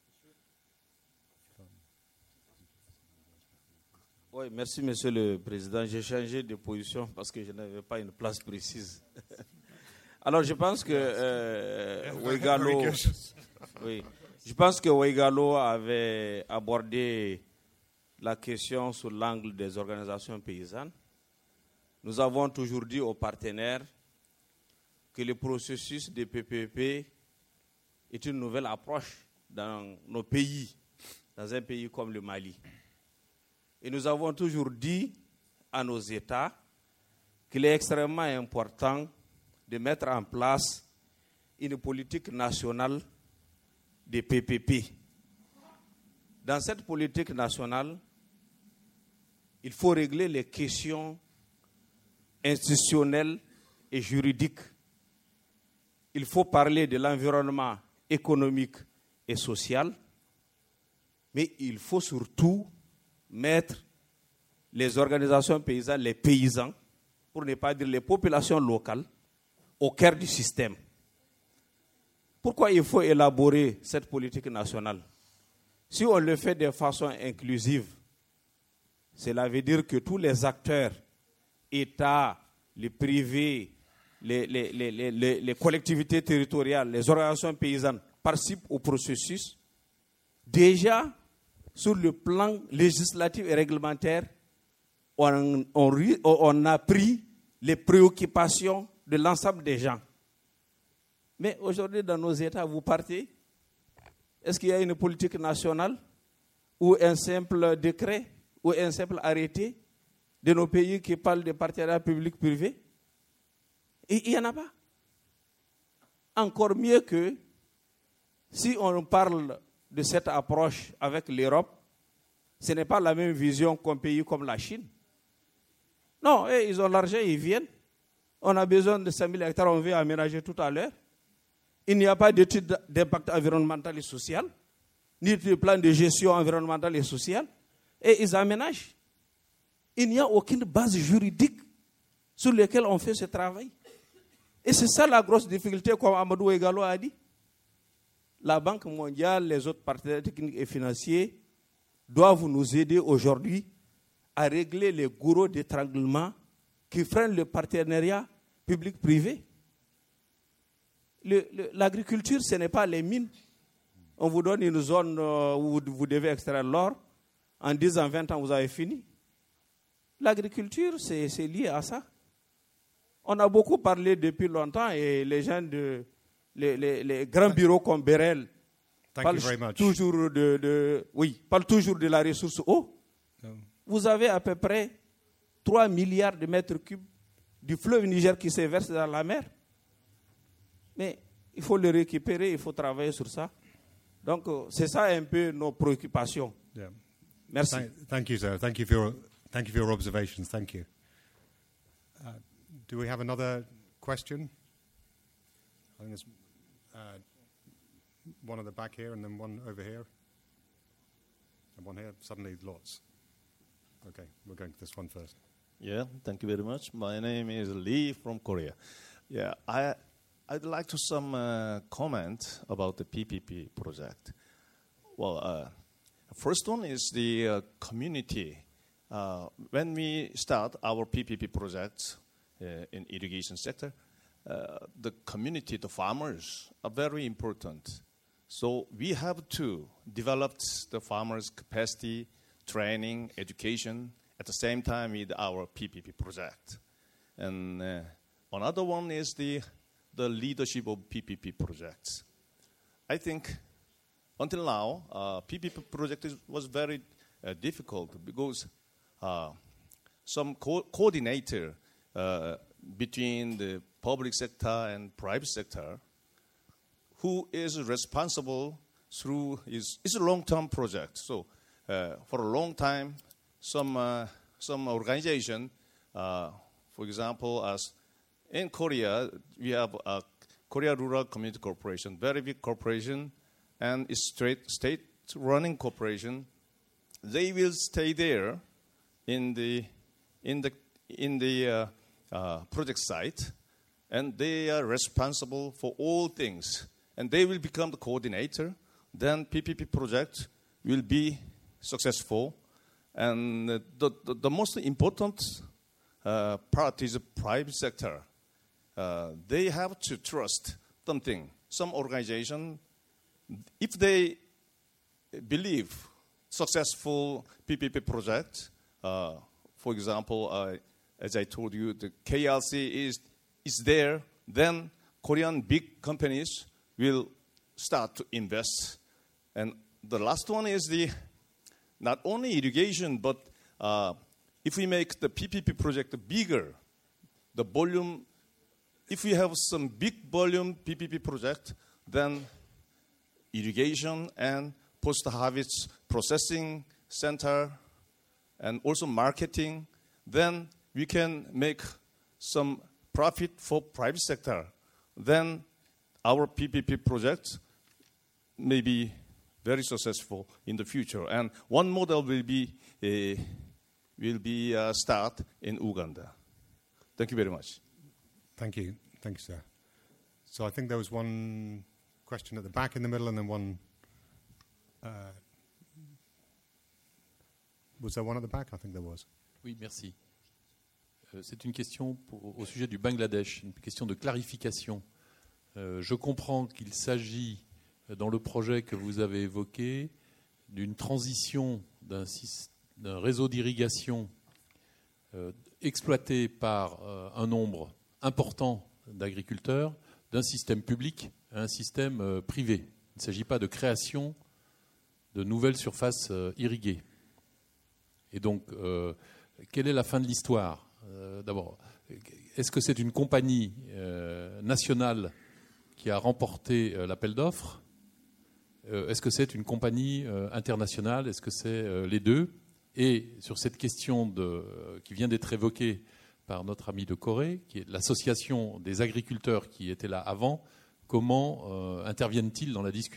Oui, merci, Monsieur le Président. J'ai changé de position parce que je n'avais pas une place précise. Alors, je pense que Oueghalo, oui, je pense que Oueghalo avait abordé la question sous l'angle des organisations paysannes. Nous avons toujours dit aux partenaires que le processus de PPP est une nouvelle approche dans nos pays, dans un pays comme le Mali. Et nous avons toujours dit à nos États qu'il est extrêmement important de mettre en place une politique nationale de PPP. Dans cette politique nationale, il faut régler les questions institutionnelles et juridiques. Il faut parler de l'environnement économique et social, mais il faut surtout mettre les organisations paysannes, les paysans, pour ne pas dire les populations locales, au cœur du système. Pourquoi il faut élaborer cette politique nationale? Si on le fait de façon inclusive, cela veut dire que tous les acteurs, États, les privés, les collectivités territoriales, les organisations paysannes participent au processus. Déjà, sur le plan législatif et réglementaire, on a pris les préoccupations de l'ensemble des gens. Mais aujourd'hui, dans nos États, vous partez, est-ce qu'il y a une politique nationale ou un simple décret ou un simple arrêté de nos pays qui parlent de partenariat public-privé? Et il n'y en a pas. Encore mieux que si on parle de cette approche avec l'Europe, ce n'est pas la même vision qu'un pays comme la Chine. Non, ils ont l'argent, ils viennent. On a besoin de 5 000 hectares, on veut aménager tout à l'heure. Il n'y a pas d'étude d'impact environnemental et social, ni de plan de gestion environnementale et sociale, et ils aménagent. Il n'y a aucune base juridique sur laquelle on fait ce travail. Et c'est ça la grosse difficulté, comme Amadou Oueghalo a dit. La Banque mondiale, les autres partenaires techniques et financiers doivent nous aider aujourd'hui à régler les gourous d'étranglement qui freinent le partenariat public-privé. L'agriculture, ce n'est pas les mines. On vous donne une zone où vous devez extraire l'or. En 10 ans, 20 ans, vous avez fini. L'agriculture, c'est lié à ça. On a beaucoup parlé depuis longtemps et les gens les grands bureaux comme Berel parlent toujours parlent toujours de la ressource eau. Vous avez à peu près 3 milliards de mètres cubes du fleuve Niger qui se verse dans la mer. Mais il faut le récupérer, il faut travailler sur ça. Donc, c'est ça un peu nos préoccupations. Yeah. Merci. Thank you, sir. Thank you for your observations. Thank you. Do we have another question? I think there's one at the back here and then one over here. And one here. Suddenly lots. Okay, we're going to this one first. Yeah, thank you very much. My name is Lee from Korea. Yeah, I'd like to some comment about the PPP project. Well, first one is the community. When we start our PPP projects in irrigation sector, the community, the farmers, are very important. So we have to develop the farmers' capacity, training, education, at the same time with our PPP project. And another one is the leadership of PPP projects. I think until now, PPP project was very difficult because some coordinator between the public sector and private sector who is responsible through it's a long-term project. So for a long time, some organization, for example, as in Korea, we have a Korea Rural Community Corporation, very big corporation, and it's state-running corporation. They will stay there in the project site, and they are responsible for all things. And they will become the coordinator. Then PPP project will be successful. And the most important part is the private sector. They have to trust something. Some organization, if they believe successful PPP project, for example, as I told you, the KLC is there, then Korean big companies will start to invest. And the last one is not only irrigation, but if we make the PPP project bigger, the volume, if we have some big volume PPP project, then irrigation and post-harvest processing center and also marketing, then we can make some profit for private sector. Then our PPP project may be very successful in the future. And one model will be start in Uganda. Thank you very much. Thank you, sir. So I think there was one question at the back in the middle, and then one. Was there one at the back? I think there was. Oui, merci. C'est une question au sujet du Bangladesh, une question de clarification. Je comprends qu'il s'agit, dans le projet que vous avez évoqué, d'une transition d'un réseau d'irrigation exploité par un nombre important d'agriculteurs, d'un système public à un système privé. Il ne s'agit pas de création de nouvelles surfaces irriguées. Et donc, quelle est la fin de l'histoire ? D'abord, est-ce que c'est une compagnie nationale qui a remporté l'appel d'offres ? Est-ce que c'est une compagnie internationale ? Est-ce que c'est les deux ? Et sur cette question qui vient d'être évoquée par notre ami de Corée, qui est l'association des agriculteurs qui étaient là avant, comment interviennent-ils dans la discussion ?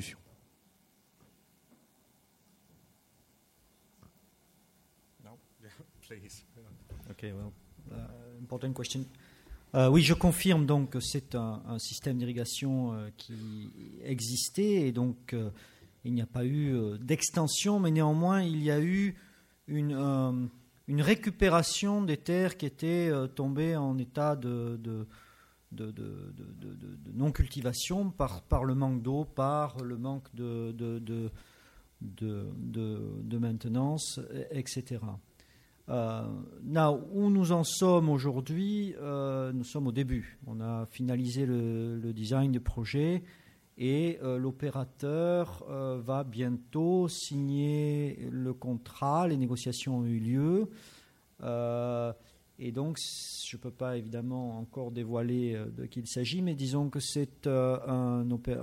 Okay, well, important question. Oui, je confirme donc que c'est un système d'irrigation qui existait et donc il n'y a pas eu d'extension, mais néanmoins il y a eu une récupération des terres qui étaient tombées en état de non-cultivation par le manque d'eau, par le manque de maintenance, etc. Où nous en sommes aujourd'hui, nous sommes au début. On a finalisé le design du projet et l'opérateur va bientôt signer le contrat. Les négociations ont eu lieu. Et donc, je ne peux pas évidemment encore dévoiler de qui il s'agit, mais disons que c'est un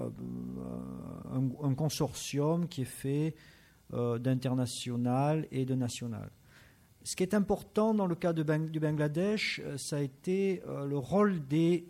consortium qui est fait d'international et de national. Ce qui est important dans le cas du Bangladesh, ça a été le rôle du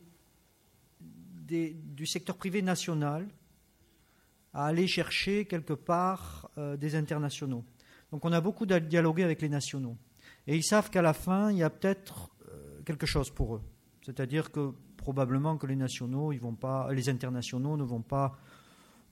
secteur privé national à aller chercher quelque part des internationaux. Donc on a beaucoup dialogué avec les nationaux. Et ils savent qu'à la fin, il y a peut-être quelque chose pour eux. C'est-à-dire que probablement que les internationaux ne vont pas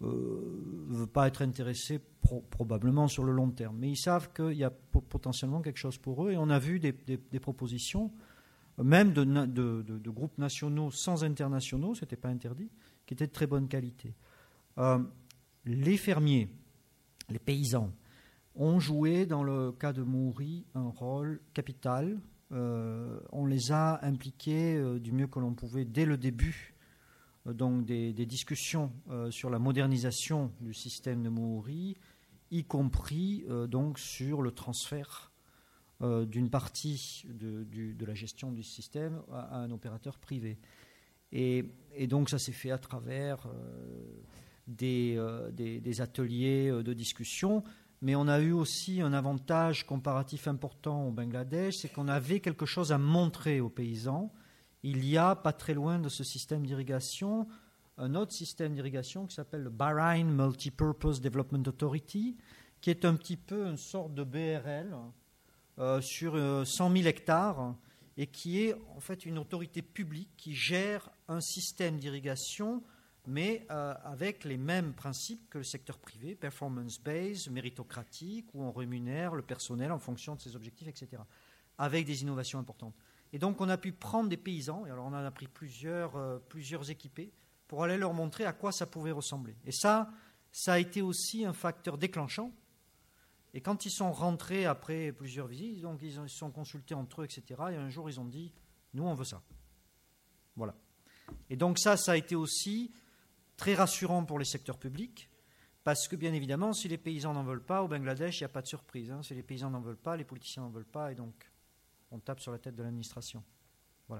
veut pas être intéressé probablement sur le long terme. Mais ils savent qu'il y a potentiellement quelque chose pour eux. Et on a vu des propositions, même de groupes nationaux sans internationaux, ce n'était pas interdit, qui étaient de très bonne qualité. Les fermiers, les paysans, ont joué dans le cas de Mouri un rôle capital. On les a impliqués du mieux que l'on pouvait dès le début donc des discussions sur la modernisation du système de Mouri, y compris donc sur le transfert d'une partie de la gestion du système à un opérateur privé. Et donc ça s'est fait à travers des ateliers de discussion, mais on a eu aussi un avantage comparatif important au Bangladesh, c'est qu'on avait quelque chose à montrer aux paysans. Il y a, pas très loin de ce système d'irrigation, un autre système d'irrigation qui s'appelle le Bahrain Multipurpose Development Authority, qui est un petit peu une sorte de BRL sur 100 000 hectares et qui est en fait une autorité publique qui gère un système d'irrigation, mais avec les mêmes principes que le secteur privé, performance-based, méritocratique, où on rémunère le personnel en fonction de ses objectifs, etc., avec des innovations importantes. Et donc, on a pu prendre des paysans, et alors on en a pris plusieurs équipés, pour aller leur montrer à quoi ça pouvait ressembler. Et ça a été aussi un facteur déclenchant. Et quand ils sont rentrés après plusieurs visites, donc ils se sont consultés entre eux, etc., et un jour, ils ont dit, nous, on veut ça. Voilà. Et donc ça a été aussi très rassurant pour les secteurs publics, parce que, bien évidemment, si les paysans n'en veulent pas, au Bangladesh, il n'y a pas de surprise. Si les paysans n'en veulent pas, les politiciens n'en veulent pas, et donc on tape sur la tête de l'administration. Voilà.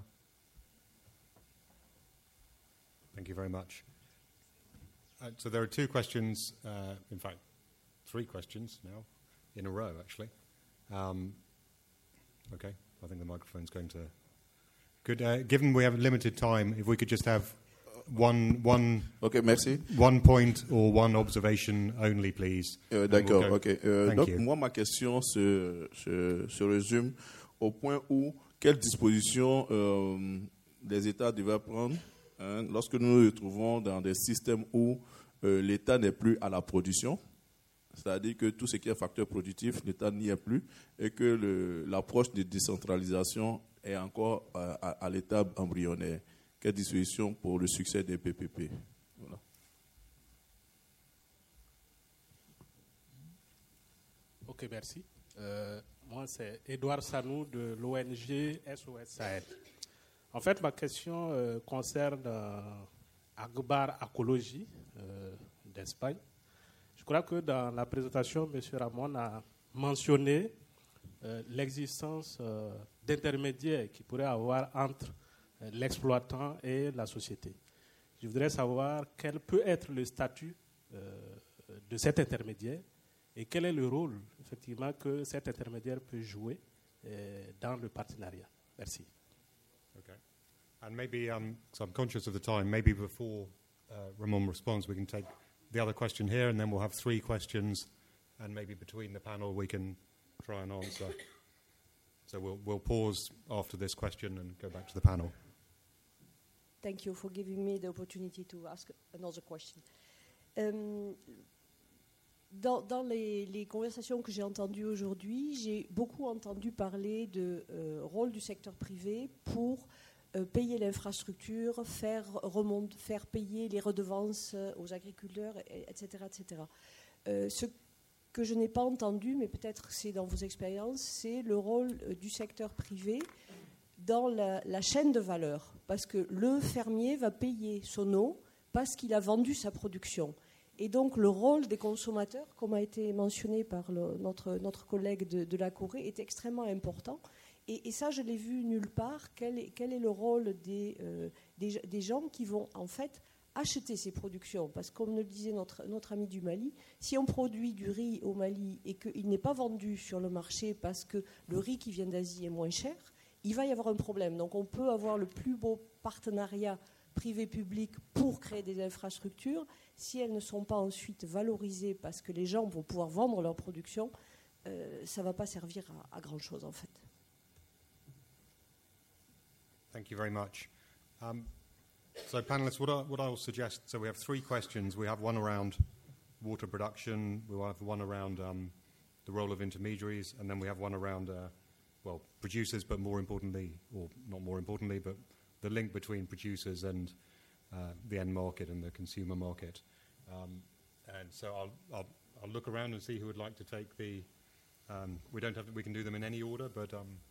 Thank you very much. So there are two questions, in fact, three questions now, in a row, actually. Okay, I think the microphone's going to... Good. Given we have limited time, if we could just have one okay, merci. One point or one observation only, please. D'accord, ok. Donc, you. Moi, ma question se résume au point où quelles dispositions les États devaient prendre lorsque nous nous retrouvons dans des systèmes où l'État n'est plus à la production, c'est-à-dire que tout ce qui est facteur productif, l'État n'y est plus, et que l'approche de décentralisation est encore à l'étape embryonnaire. Quelle disposition pour le succès des PPP? Voilà. Ok, merci. Moi, c'est Edouard Sanou de l'ONG SOS Sahel. En fait, ma question concerne Agbar Acologie d'Espagne. Je crois que dans la présentation, M. Ramon a mentionné l'existence d'intermédiaires qu'il pourrait avoir entre l'exploitant et la société. Je voudrais savoir quel peut être le statut de cet intermédiaire et quel est le rôle, effectivement, que cet intermédiaire peut jouer dans le partenariat. Merci. Okay. And maybe, so I'm conscious of the time, maybe before Ramon responds, we can take the other question here, and then we'll have three questions, and maybe between the panel we can try and answer. So we'll pause after this question and go back to the panel. Thank you for giving me the opportunity to ask another question. Dans les conversations que j'ai entendues aujourd'hui, j'ai beaucoup entendu parler de rôle du secteur privé pour payer l'infrastructure, faire payer les redevances aux agriculteurs, etc. etc. Ce que je n'ai pas entendu, mais peut-être c'est dans vos expériences, c'est le rôle du secteur privé dans la chaîne de valeur. Parce que le fermier va payer son eau parce qu'il a vendu sa production. Et donc le rôle des consommateurs, comme a été mentionné par notre collègue de la Corée, est extrêmement important. Et ça, je l'ai vu nulle part. Quel est le rôle des gens qui vont en fait acheter ces productions? Parce que comme le disait notre ami du Mali, si on produit du riz au Mali et qu'il n'est pas vendu sur le marché parce que le riz qui vient d'Asie est moins cher, il va y avoir un problème. Donc on peut avoir le plus beau partenariat privé-public pour créer des infrastructures. Si elles ne sont pas ensuite valorisées parce que les gens vont pouvoir vendre leur production, ça ne va pas servir à grand-chose en fait. Thank you very much. So, panelists, what I'll suggest, so we have 3 questions. We have one around water production, we'll have one around the role of intermediaries, and then we have one around, producers, but more importantly, or not more importantly, but the link between producers and the end market and the consumer market. And so I'll look around and see who would like to take the... we can do them in any order, but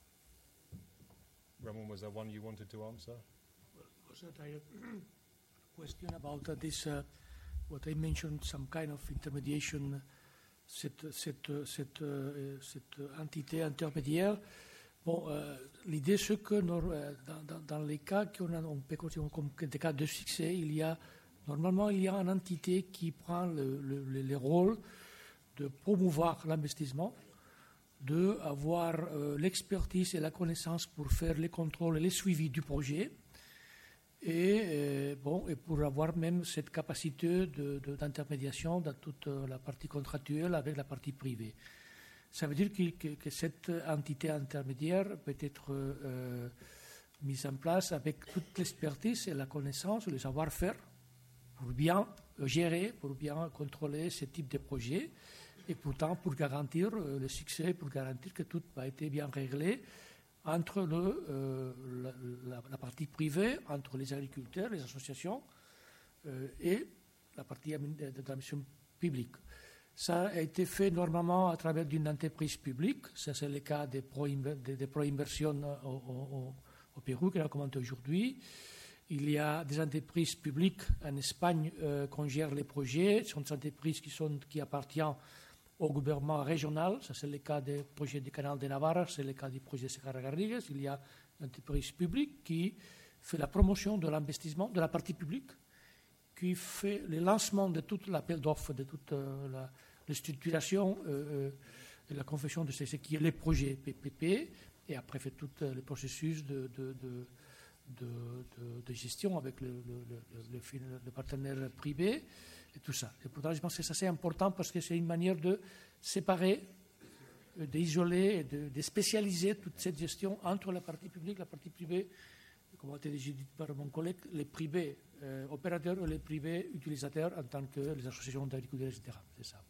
Ramon, was there one you wanted to answer? Was that a question about this, what I mentioned, some kind of intermédiation, cette entité intermédiaire. Bon, l'idée c'est que dans les cas qu'on peut considérer comme des cas de succès, normalement il y a une entité qui prend le rôle de promouvoir l'investissement, d'avoir l'expertise et la connaissance pour faire les contrôles et les suivis du projet, et pour avoir même cette capacité d'intermédiation dans toute la partie contractuelle avec la partie privée. Ça veut dire que cette entité intermédiaire peut être mise en place avec toute l'expertise et la connaissance, le savoir-faire, pour bien gérer, pour bien contrôler ce type de projet, et pourtant pour garantir le succès, pour garantir que tout va être bien réglé entre la partie privée, entre les agriculteurs, les associations et la partie d'administration publique. Ça a été fait normalement à travers d'une entreprise publique. Ça, c'est le cas des pro-inversions au Pérou, qu'on a commenté aujourd'hui. Il y a des entreprises publiques en Espagne qu'on gère les projets. Ce sont des entreprises qui appartiennent au gouvernement régional. Ça, c'est le cas des projets du canal de Navarra, c'est le cas du projet Segarra-Garrigues. Il y a une entreprise publique qui fait la promotion de l'investissement de la partie publique, qui fait le lancement de tout l'appel d'offres, de toute la structuration et la confection de ce qui est les projets PPP, et après fait tout le processus de gestion avec le partenaire privé et tout ça. Et pourtant, je pense que ça c'est important parce que c'est une manière de séparer, d'isoler et de spécialiser toute cette gestion entre la partie publique, la partie privée, comme a été déjà dit par mon collègue, les privés opérateurs et les privés utilisateurs en tant que les associations d'agriculteurs, etc. C'est ça.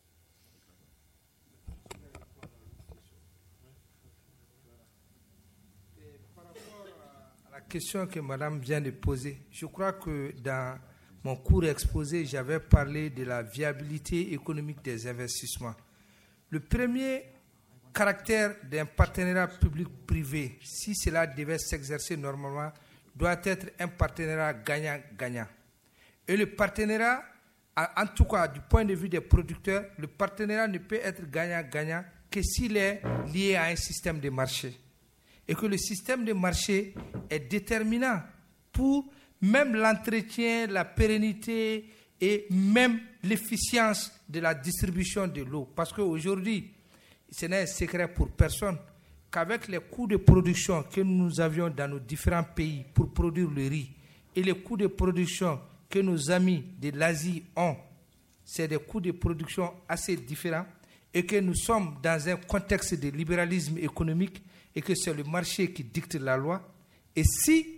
Par rapport à la question que Madame vient de poser, je crois que dans mon court exposé, j'avais parlé de la viabilité économique des investissements. Le premier caractère d'un partenariat public-privé, si cela devait s'exercer normalement, doit être un partenariat gagnant-gagnant. Et le partenariat, en tout cas du point de vue des producteurs, le partenariat ne peut être gagnant-gagnant que s'il est lié à un système de marché. Et que le système de marché est déterminant pour même l'entretien, la pérennité et même l'efficience de la distribution de l'eau. Parce qu'aujourd'hui, ce n'est un secret pour personne qu'avec les coûts de production que nous avions dans nos différents pays pour produire le riz et les coûts de production que nos amis de l'Asie ont, c'est des coûts de production assez différents et que nous sommes dans un contexte de libéralisme économique et que c'est le marché qui dicte la loi. Et si,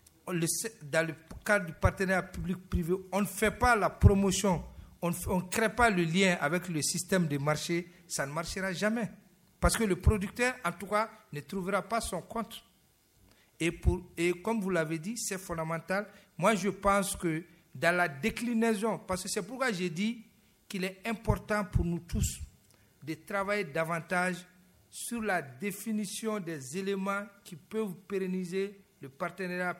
dans le cadre du partenariat public-privé, on ne fait pas la promotion, on ne crée pas le lien avec le système de marché, ça ne marchera jamais. Parce que le producteur, en tout cas, ne trouvera pas son compte. Et comme vous l'avez dit, c'est fondamental. Moi, je pense que dans la déclinaison, parce que c'est pourquoi j'ai dit qu'il est important pour nous tous de travailler davantage sur la définition des éléments qui peuvent pérenniser le partenariat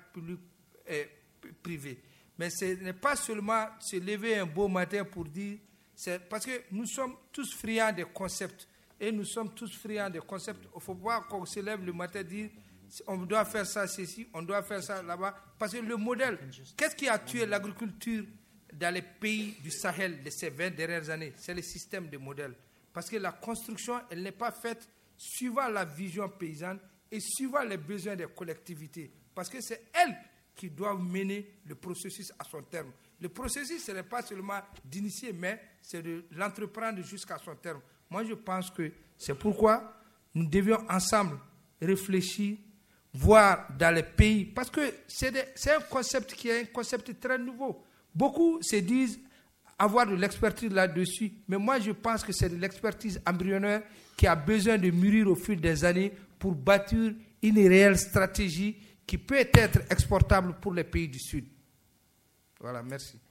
public-privé. Mais ce n'est pas seulement se lever un beau matin pour dire... Parce que nous sommes tous friands des concepts. Et nous sommes tous friands des concepts. Il ne faut pas qu'on se lève le matin et dire on doit faire ça, ceci, on doit faire ça là-bas. Parce que le modèle, qu'est-ce qui a tué l'agriculture dans les pays du Sahel de ces 20 dernières années? C'est le système de modèle. Parce que la construction, elle n'est pas faite suivant la vision paysanne et suivant les besoins des collectivités. Parce que c'est elles qui doivent mener le processus à son terme. Le processus, ce n'est pas seulement d'initier, mais c'est de l'entreprendre jusqu'à son terme. Moi, je pense que c'est pourquoi nous devions ensemble réfléchir voir dans les pays, parce que c'est un concept qui est un concept très nouveau. Beaucoup se disent avoir de l'expertise là-dessus, mais moi je pense que c'est de l'expertise embryonnaire qui a besoin de mûrir au fil des années pour bâtir une réelle stratégie qui peut être exportable pour les pays du Sud. Voilà, merci.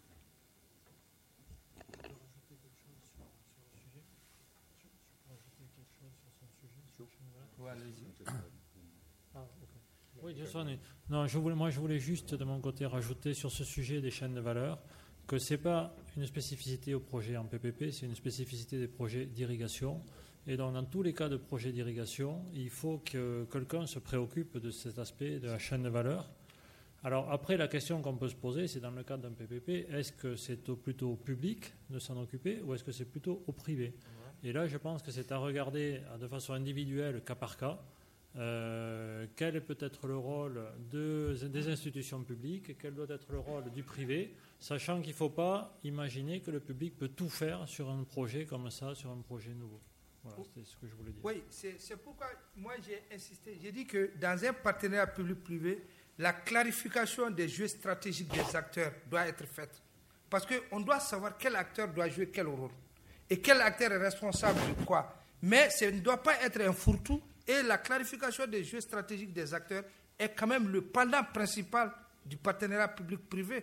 Oui, non, je voulais juste de mon côté rajouter sur ce sujet des chaînes de valeur que ce n'est pas une spécificité au projet en PPP, c'est une spécificité des projets d'irrigation. Et donc, dans tous les cas de projets d'irrigation, il faut que quelqu'un se préoccupe de cet aspect de la chaîne de valeur. Alors après, la question qu'on peut se poser, c'est dans le cadre d'un PPP, est-ce que c'est plutôt au public de s'en occuper ou est-ce que c'est plutôt au privé? Et là, je pense que c'est à regarder de façon individuelle, cas par cas, quel est peut-être le rôle des institutions publiques, quel doit être le rôle du privé, sachant qu'il ne faut pas imaginer que le public peut tout faire sur un projet comme ça, sur un projet nouveau. Voilà, c'était ce que je voulais dire. Oui, c'est pourquoi moi j'ai insisté. J'ai dit que dans un partenariat public-privé, la clarification des jeux stratégiques des acteurs doit être faite. Parce qu'on doit savoir quel acteur doit jouer quel rôle et quel acteur est responsable de quoi. Mais ça ne doit pas être un fourre-tout. Et la clarification des jeux stratégiques des acteurs est quand même le pendant principal du partenariat public-privé.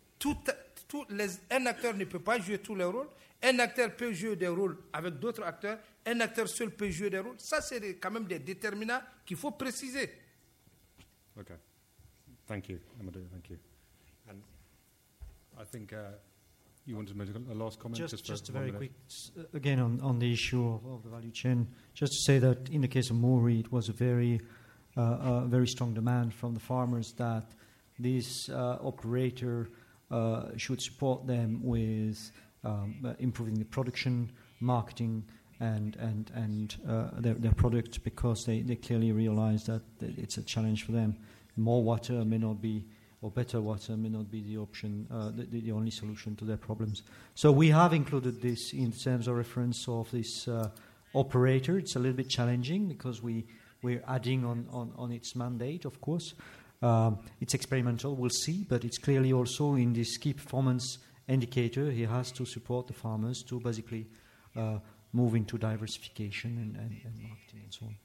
Un acteur ne peut pas jouer tous les rôles. Un acteur peut jouer des rôles avec d'autres acteurs. Un acteur seul peut jouer des rôles. Ça, c'est quand même des déterminants qu'il faut préciser. Okay. Thank you, Amadou. Thank you. And I think you wanted to make a last comment? Just a very quick, again, on the issue of the value chain, just to say that in the case of Mouri, it was a very strong demand from the farmers that this operator should support them with improving the production, marketing, and their product, because they clearly realize that it's a challenge for them. More water may not be, or better water may not be the option, the only solution to their problems. So we have included this in terms of reference of this operator. It's a little bit challenging because we're adding on its mandate, of course. It's experimental, we'll see, but it's clearly also in this key performance indicator. He has to support the farmers to basically move into diversification and marketing and so on.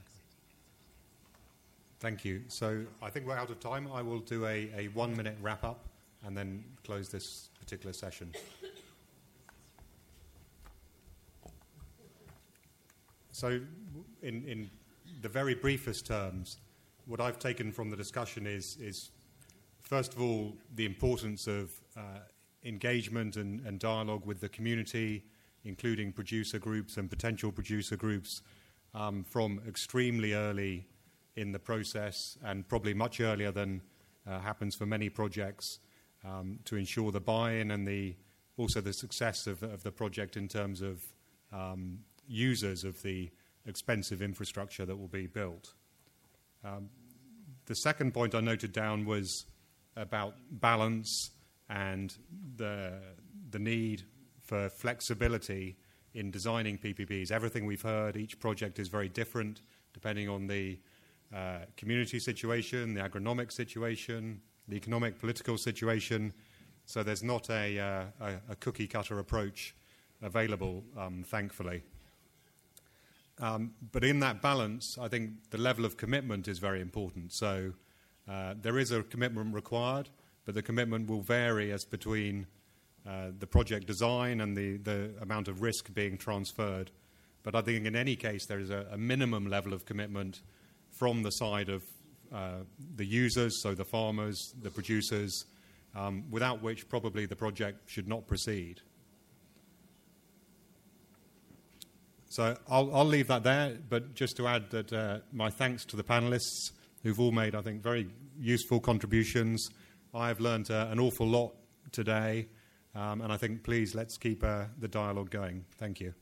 Thank you. So I think we're out of time. I will do a 1 minute wrap up and then close this particular session. So in the very briefest terms, what I've taken from the discussion is first of all, the importance of engagement and dialogue with the community, including producer groups and potential producer groups, from extremely early in the process, and probably much earlier than happens for many projects, to ensure the buy-in and also the success of the project in terms of users of the expensive infrastructure that will be built. The second point I noted down was about balance and the need for flexibility in designing PPPs. Everything we've heard, each project is very different depending on the community situation, the agronomic situation, the economic, political situation. So there's not a cookie-cutter approach available, thankfully. But in that balance, I think the level of commitment is very important. So there is a commitment required, but the commitment will vary as between the project design and the amount of risk being transferred. But I think in any case, there is a minimum level of commitment from the side of the users, so the farmers, the producers, without which probably the project should not proceed. So I'll leave that there, but just to add that my thanks to the panelists who've all made, I think, very useful contributions. I've learned an awful lot today, and I think, please, let's keep the dialogue going. Thank you.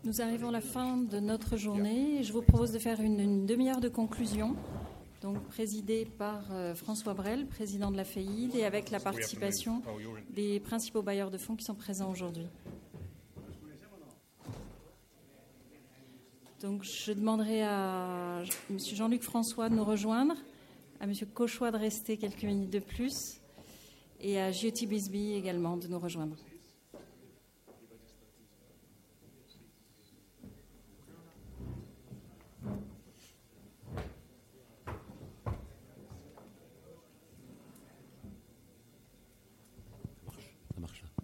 Nous arrivons à la fin de notre journée et je vous propose de faire une demi-heure de conclusion, donc présidée par François Brel, président de la FEID, et avec la participation des principaux bailleurs de fonds qui sont présents aujourd'hui. Donc je demanderai à M. Jean-Luc François de nous rejoindre, à M. Cauchois de rester quelques minutes de plus et à Jyoti Bisbee également de nous rejoindre. Ça marche là.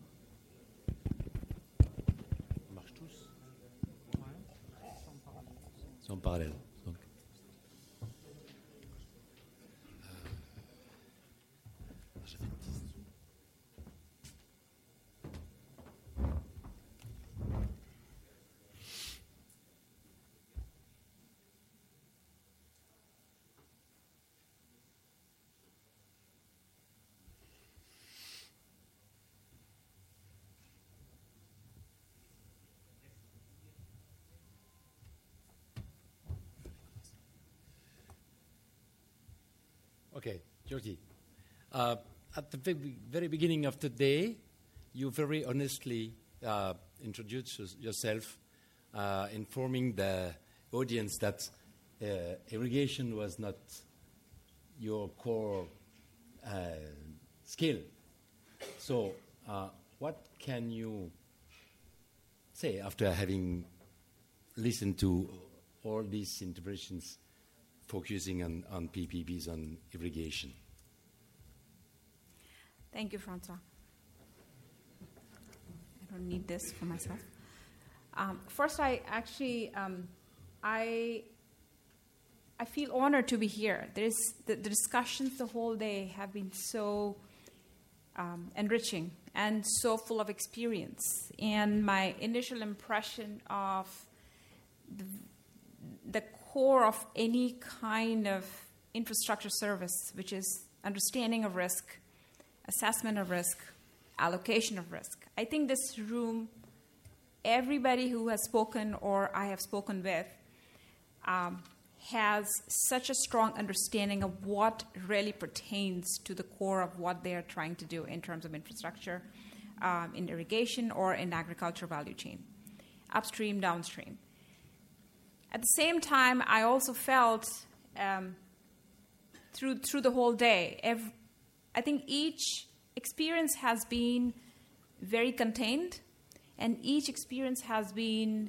Ça marche tous. C'est en parallèle. Donc. Okay, Jyoti. At the very beginning of the day, you very honestly introduced yourself, informing the audience that irrigation was not your core skill. So, what can you say after having listened to all these interventions focusing on PPPs, on irrigation? Thank you, Francois. I don't need this for myself. First, I feel honored to be here. The discussions the whole day have been so enriching and so full of experience. And my initial impression of the core of any kind of infrastructure service, which is understanding of risk, assessment of risk, allocation of risk. I think this room, everybody who has spoken or I have spoken with, has such a strong understanding of what really pertains to the core of what they are trying to do in terms of infrastructure, in irrigation or in agriculture value chain, upstream, downstream. At the same time, I also felt through the whole day, I think each experience has been very contained, and each experience has been,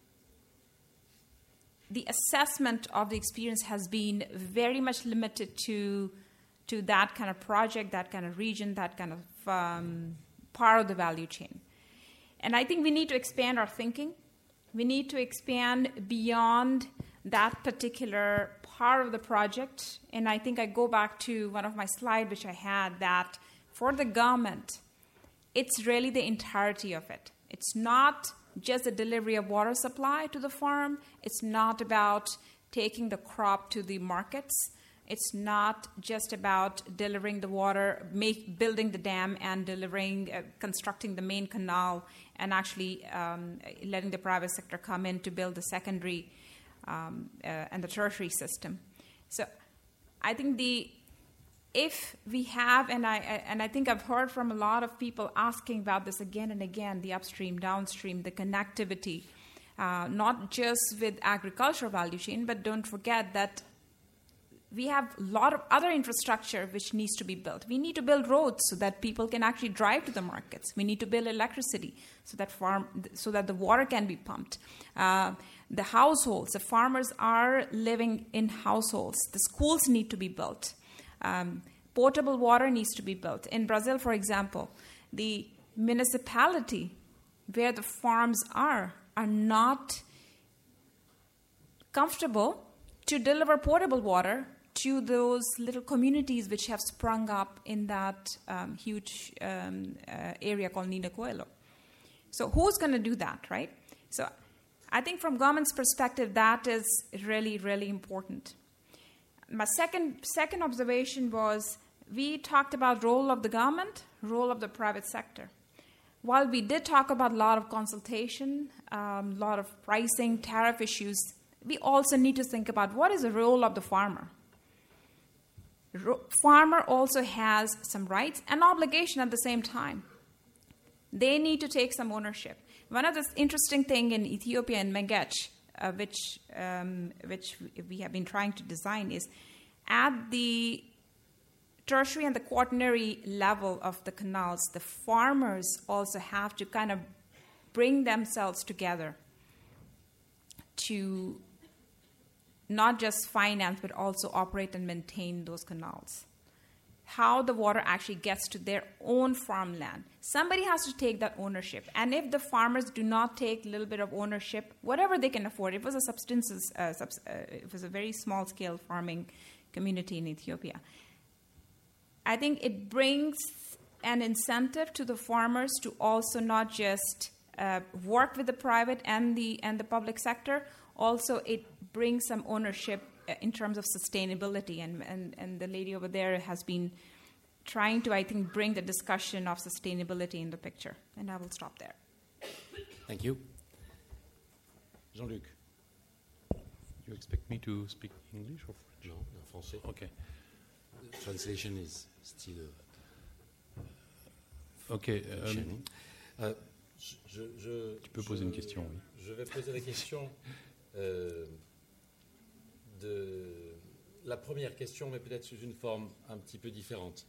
the assessment of the experience has been very much limited to that kind of project, that kind of region, that kind of part of the value chain. And I think we need to expand our thinking. We need to expand beyond that particular part of the project. And I think I go back to one of my slides, which I had, that for the government, it's really the entirety of it. It's not just the delivery of water supply to the farm. It's not about taking the crop to the markets. It's not just about delivering the water, building the dam and delivering, constructing the main canal, and actually letting the private sector come in to build the secondary and the tertiary system. So I think if we have, and I think I've heard from a lot of people asking about this again and again, the upstream, downstream, the connectivity, not just with agricultural value chain, but don't forget that we have a lot of other infrastructure which needs to be built. We need to build roads so that people can actually drive to the markets. We need to build electricity so that the water can be pumped. The households, the farmers are living in households. The schools need to be built. Potable water needs to be built. In Brazil, for example, the municipality where the farms are not comfortable to deliver potable water to those little communities which have sprung up in that huge area called Nina Coelho. So who's going to do that, right? So I think from government's perspective, that is really, really important. My second observation was we talked about role of the government, role of the private sector. while we did talk about a lot of consultation, a lot of pricing, tariff issues, we also need to think about what is the role of the farmer. Farmer also has some rights and obligation at the same time. They need to take some ownership. One of the interesting things in Ethiopia and Megech, which we have been trying to design, is at the tertiary and the quaternary level of the canals, the farmers also have to kind of bring themselves together to not just finance, but also operate and maintain those canals. How the water actually gets to their own farmland. Somebody has to take that ownership. And if the farmers do not take a little bit of ownership, whatever they can afford, it was it was a very small-scale farming community in Ethiopia. I think it brings an incentive to the farmers to also not just work with the private and the public sector. Also, it brings some ownership in terms of sustainability, and the lady over there has been trying to, I think, bring the discussion of sustainability in the picture. And I will stop there. Thank you. Jean-Luc. You expect me to speak English or French? No, en français. Okay. The translation is still... Okay. Tu peux poser une question, oui. Je vais poser la question... la première question, mais peut-être sous une forme un petit peu différente.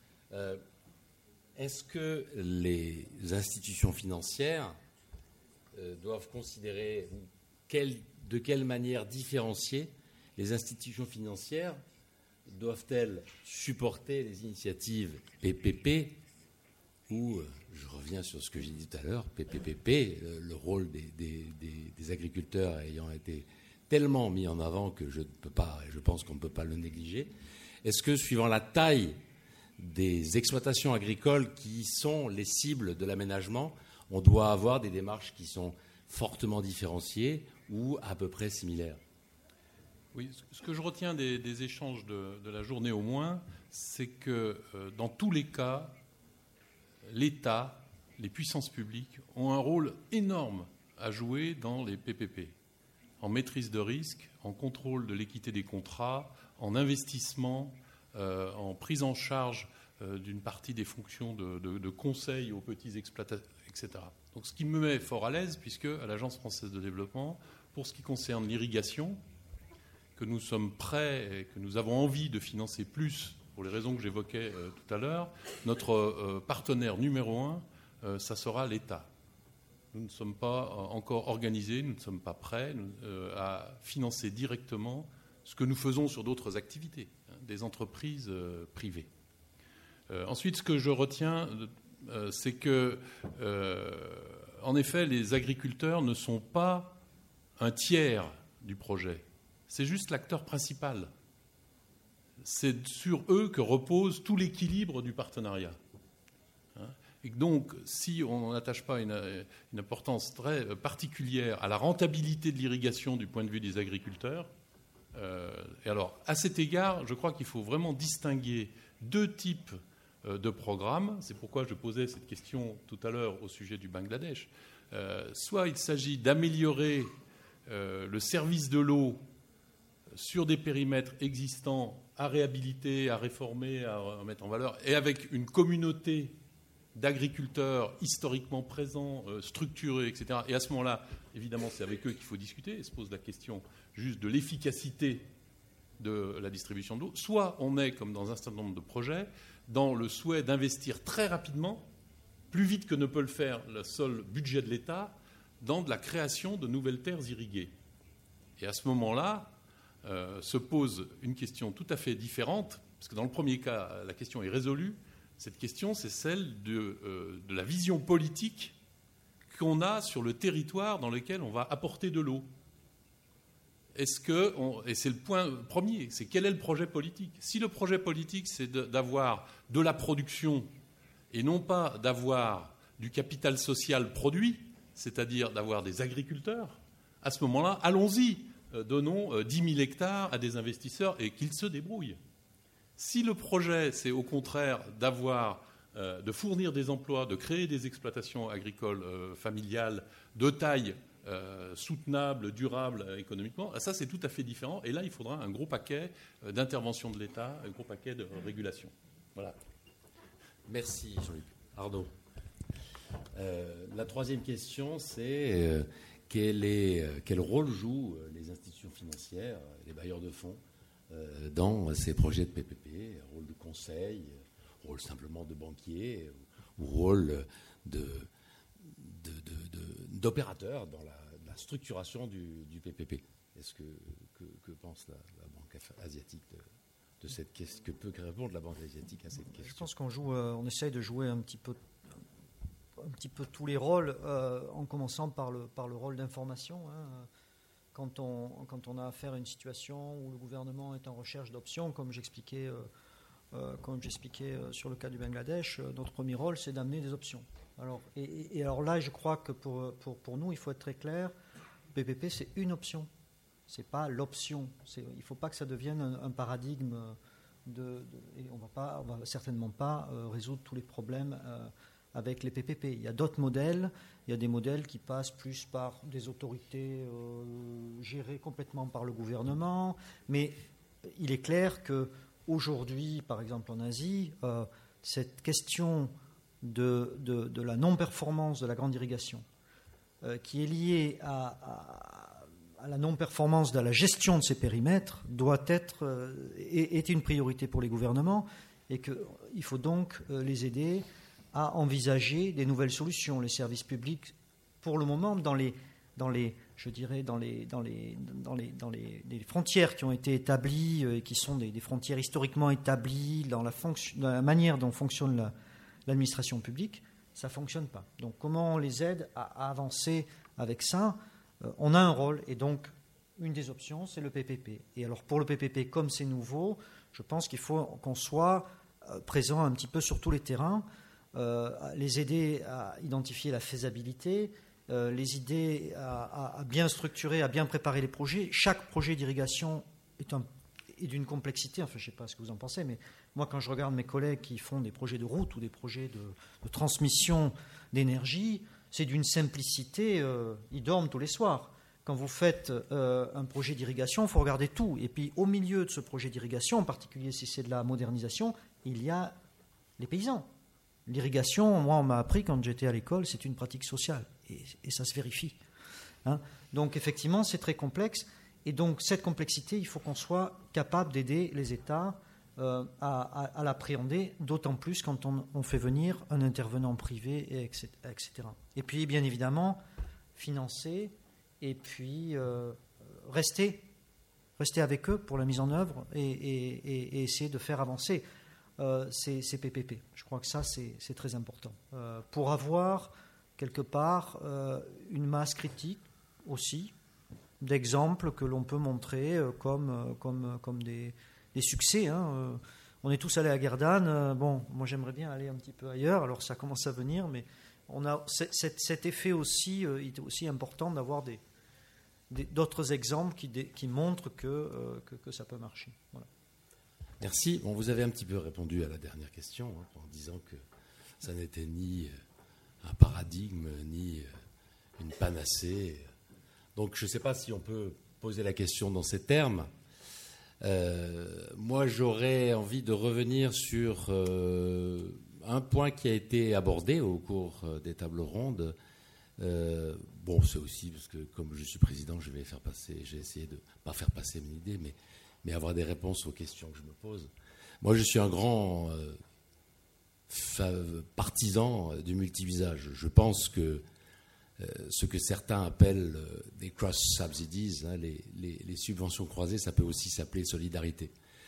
Est-ce que les institutions financières doivent considérer de quelle manière différenciée les institutions financières doivent-elles supporter les initiatives PPP ou, je reviens sur ce que j'ai dit tout à l'heure, PPPP, le rôle des agriculteurs ayant été tellement mis en avant que je pense qu'on ne peut pas le négliger. Est-ce que, suivant la taille des exploitations agricoles qui sont les cibles de l'aménagement, on doit avoir des démarches qui sont fortement différenciées ou à peu près similaires? Oui, ce que je retiens des échanges de la journée au moins, c'est que dans tous les cas, l'État, les puissances publiques ont un rôle énorme à jouer dans les PPP. En maîtrise de risque, en contrôle de l'équité des contrats, en investissement, en prise en charge d'une partie des fonctions de conseil aux petits exploitants, etc. Donc, ce qui me met fort à l'aise, puisque à l'Agence française de développement, pour ce qui concerne l'irrigation, que nous sommes prêts et que nous avons envie de financer plus, pour les raisons que j'évoquais tout à l'heure, notre partenaire numéro 1, ça sera l'État. Nous ne sommes pas encore organisés, nous ne sommes pas prêts à financer directement ce que nous faisons sur d'autres activités, des entreprises privées. Ensuite, ce que je retiens, c'est que, en effet, les agriculteurs ne sont pas un tiers du projet. C'est juste l'acteur principal. C'est sur eux que repose tout l'équilibre du partenariat. Et donc, si on n'attache pas une importance très particulière à la rentabilité de l'irrigation du point de vue des agriculteurs, et alors, à cet égard, je crois qu'il faut vraiment distinguer deux types de programmes. C'est pourquoi je posais cette question tout à l'heure au sujet du Bangladesh. Soit il s'agit d'améliorer le service de l'eau sur des périmètres existants à réhabiliter, à réformer, à mettre en valeur, et avec une communauté d'agriculteurs historiquement présents, structurés, etc. Et à ce moment-là, évidemment, c'est avec eux qu'il faut discuter. Et se pose la question juste de l'efficacité de la distribution d'eau. Soit on est, comme dans un certain nombre de projets, dans le souhait d'investir très rapidement, plus vite que ne peut le faire le seul budget de l'État, dans de la création de nouvelles terres irriguées. Et à ce moment-là, se pose une question tout à fait différente, parce que dans le premier cas, la question est résolue. Cette question, c'est celle de la vision politique qu'on a sur le territoire dans lequel on va apporter de l'eau. Et c'est le point premier, c'est quel est le projet politique? Si le projet politique, c'est d'avoir de la production et non pas d'avoir du capital social produit, c'est-à-dire d'avoir des agriculteurs, à ce moment-là, allons-y, donnons 10 000 hectares à des investisseurs et qu'ils se débrouillent. Si le projet, c'est au contraire d'avoir de fournir des emplois, de créer des exploitations agricoles familiales de taille soutenable, durable économiquement, ça c'est tout à fait différent. Et là, il faudra un gros paquet d'intervention de l'État, un gros paquet de régulation. Voilà. Merci Jean-Luc. Arnaud. La troisième question, c'est quel rôle jouent les institutions financières, les bailleurs de fonds, dans ces projets de PPP, rôle de conseil, rôle simplement de banquier, ou rôle d'opérateur dans la structuration du PPP. Est-ce que pense la Banque asiatique de cette question? Que peut répondre la Banque asiatique à cette question? Je pense on essaye de jouer un petit peu tous les rôles, en commençant par le rôle d'information. Quand on a affaire à une situation où le gouvernement est en recherche d'options, comme j'expliquais sur le cas du Bangladesh, notre premier rôle, c'est d'amener des options. Alors là, je crois que pour nous, il faut être très clair. Le PPP, c'est une option. C'est pas l'option. Il ne faut pas que ça devienne un paradigme et on va certainement pas résoudre tous les problèmes avec les PPP. Il y a d'autres modèles. Il y a des modèles qui passent plus par des autorités gérées complètement par le gouvernement. Mais il est clair qu'aujourd'hui, par exemple en Asie, cette question de la non-performance de la grande irrigation, qui est liée à la non-performance de la gestion de ces périmètres, est une priorité pour les gouvernements, et qu'il faut donc les aider à envisager des nouvelles solutions. Les services publics, pour le moment, dans les frontières qui ont été établies, et qui sont des frontières historiquement établies, dans la manière dont fonctionne l'administration publique, ça ne fonctionne pas. Donc comment on les aide à avancer avec ça? On a un rôle, et donc une des options, c'est le PPP. Et alors pour le PPP, comme c'est nouveau, je pense qu'il faut qu'on soit présent un petit peu sur tous les terrains, les aider à identifier la faisabilité, les aider à bien structurer, à bien préparer les projets. Chaque projet d'irrigation est d'une complexité, enfin je ne sais pas ce que vous en pensez, mais moi quand je regarde mes collègues qui font des projets de route ou des projets de transmission d'énergie, c'est d'une simplicité, ils dorment tous les soirs. Quand vous faites un projet d'irrigation, il faut regarder tout. Et puis au milieu de ce projet d'irrigation, en particulier si c'est de la modernisation, il y a les paysans. L'irrigation, moi on m'a appris quand j'étais à l'école, c'est une pratique sociale. Et ça se vérifie. Donc effectivement, c'est très complexe. Et donc cette complexité, il faut qu'on soit capable d'aider les États à l'appréhender, d'autant plus quand on fait venir un intervenant privé, etc. Et puis bien évidemment, financer et puis rester avec eux pour la mise en œuvre et essayer de faire avancer ces PPP. Je crois que ça, c'est très important. Pour avoir quelque part une masse critique aussi, d'exemples que l'on peut montrer comme des succès. On est tous allés à Gardanne. Moi j'aimerais bien aller un petit peu ailleurs. Alors ça commence à venir, mais on a cet effet aussi. Il est aussi important d'avoir d'autres exemples qui montrent que ça peut marcher. Voilà. Merci. Vous avez un petit peu répondu à la dernière question en disant que ça n'était ni un paradigme ni une panacée. Donc je ne sais pas si on peut poser la question dans ces termes. Moi, j'aurais envie de revenir sur un point qui a été abordé au cours des tables rondes. C'est aussi parce que comme je suis président, j'ai essayé de ne pas faire passer mon idée, mais avoir des réponses aux questions que je me pose. Moi, je suis un grand partisan du multi-usage. Je pense que ce que certains appellent des cross-subsidies, les subventions croisées, ça peut aussi s'appeler solidarité.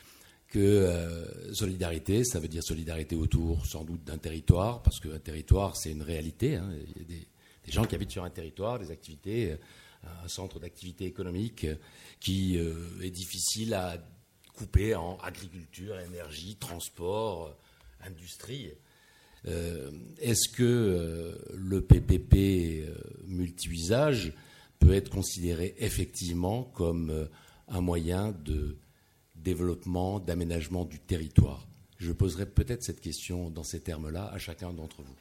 Solidarité, ça veut dire solidarité autour, sans doute, d'un territoire, parce qu'un territoire, c'est une réalité. Il y a des gens qui habitent sur un territoire, des activités, un centre d'activité économique qui est difficile à couper en agriculture, énergie, transport, industrie. Est-ce que le PPP multi-usage peut être considéré effectivement comme un moyen de développement, d'aménagement du territoire? Je poserai peut-être cette question dans ces termes-là à chacun d'entre vous.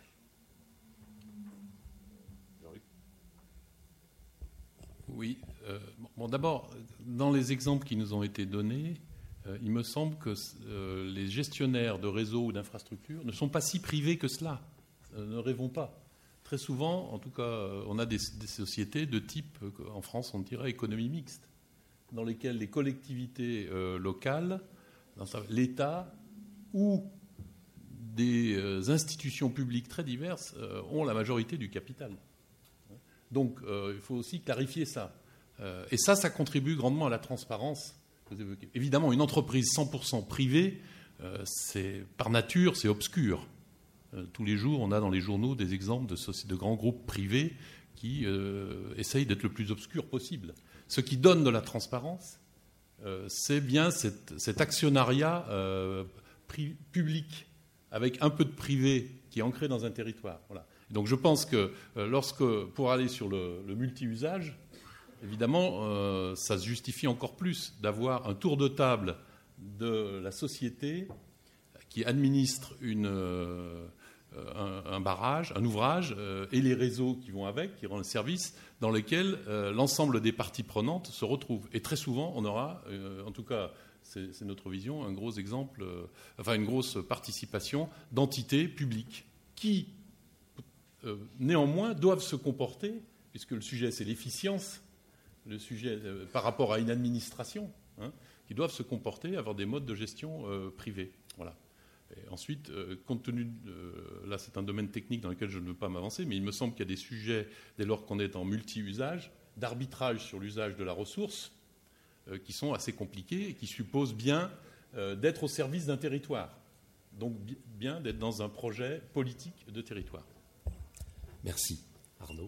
Oui. Bon, d'abord, dans les exemples qui nous ont été donnés, il me semble que les gestionnaires de réseaux ou d'infrastructures ne sont pas si privés que cela. Ne rêvons pas. Très souvent, en tout cas, on a des sociétés de type, en France, on dirait économie mixte, dans lesquelles les collectivités locales, l'État ou des institutions publiques très diverses ont la majorité du capital. Donc, il faut aussi clarifier ça. Et ça contribue grandement à la transparence. Évidemment, une entreprise 100% privée, par nature, c'est obscur. Tous les jours, on a dans les journaux des exemples de grands groupes privés qui essayent d'être le plus obscur possible. Ce qui donne de la transparence, c'est bien cet actionnariat public avec un peu de privé qui est ancré dans un territoire. Voilà. Donc je pense que pour aller sur le multi-usage, évidemment, ça se justifie encore plus d'avoir un tour de table de la société qui administre un barrage, un ouvrage, et les réseaux qui vont avec, qui rendent le service, dans lesquels l'ensemble des parties prenantes se retrouvent. Et très souvent, on aura, en tout cas, c'est notre vision, un gros exemple, une grosse participation d'entités publiques qui, néanmoins, doivent se comporter, puisque le sujet, c'est l'efficience, le sujet par rapport à une administration, qui doivent se comporter, avoir des modes de gestion privés. Voilà. Et ensuite, compte tenu là, c'est un domaine technique dans lequel je ne veux pas m'avancer, mais il me semble qu'il y a des sujets, dès lors qu'on est en multi-usage, d'arbitrage sur l'usage de la ressource, qui sont assez compliqués et qui supposent bien d'être au service d'un territoire. Donc bien d'être dans un projet politique de territoire. Merci. Arnaud.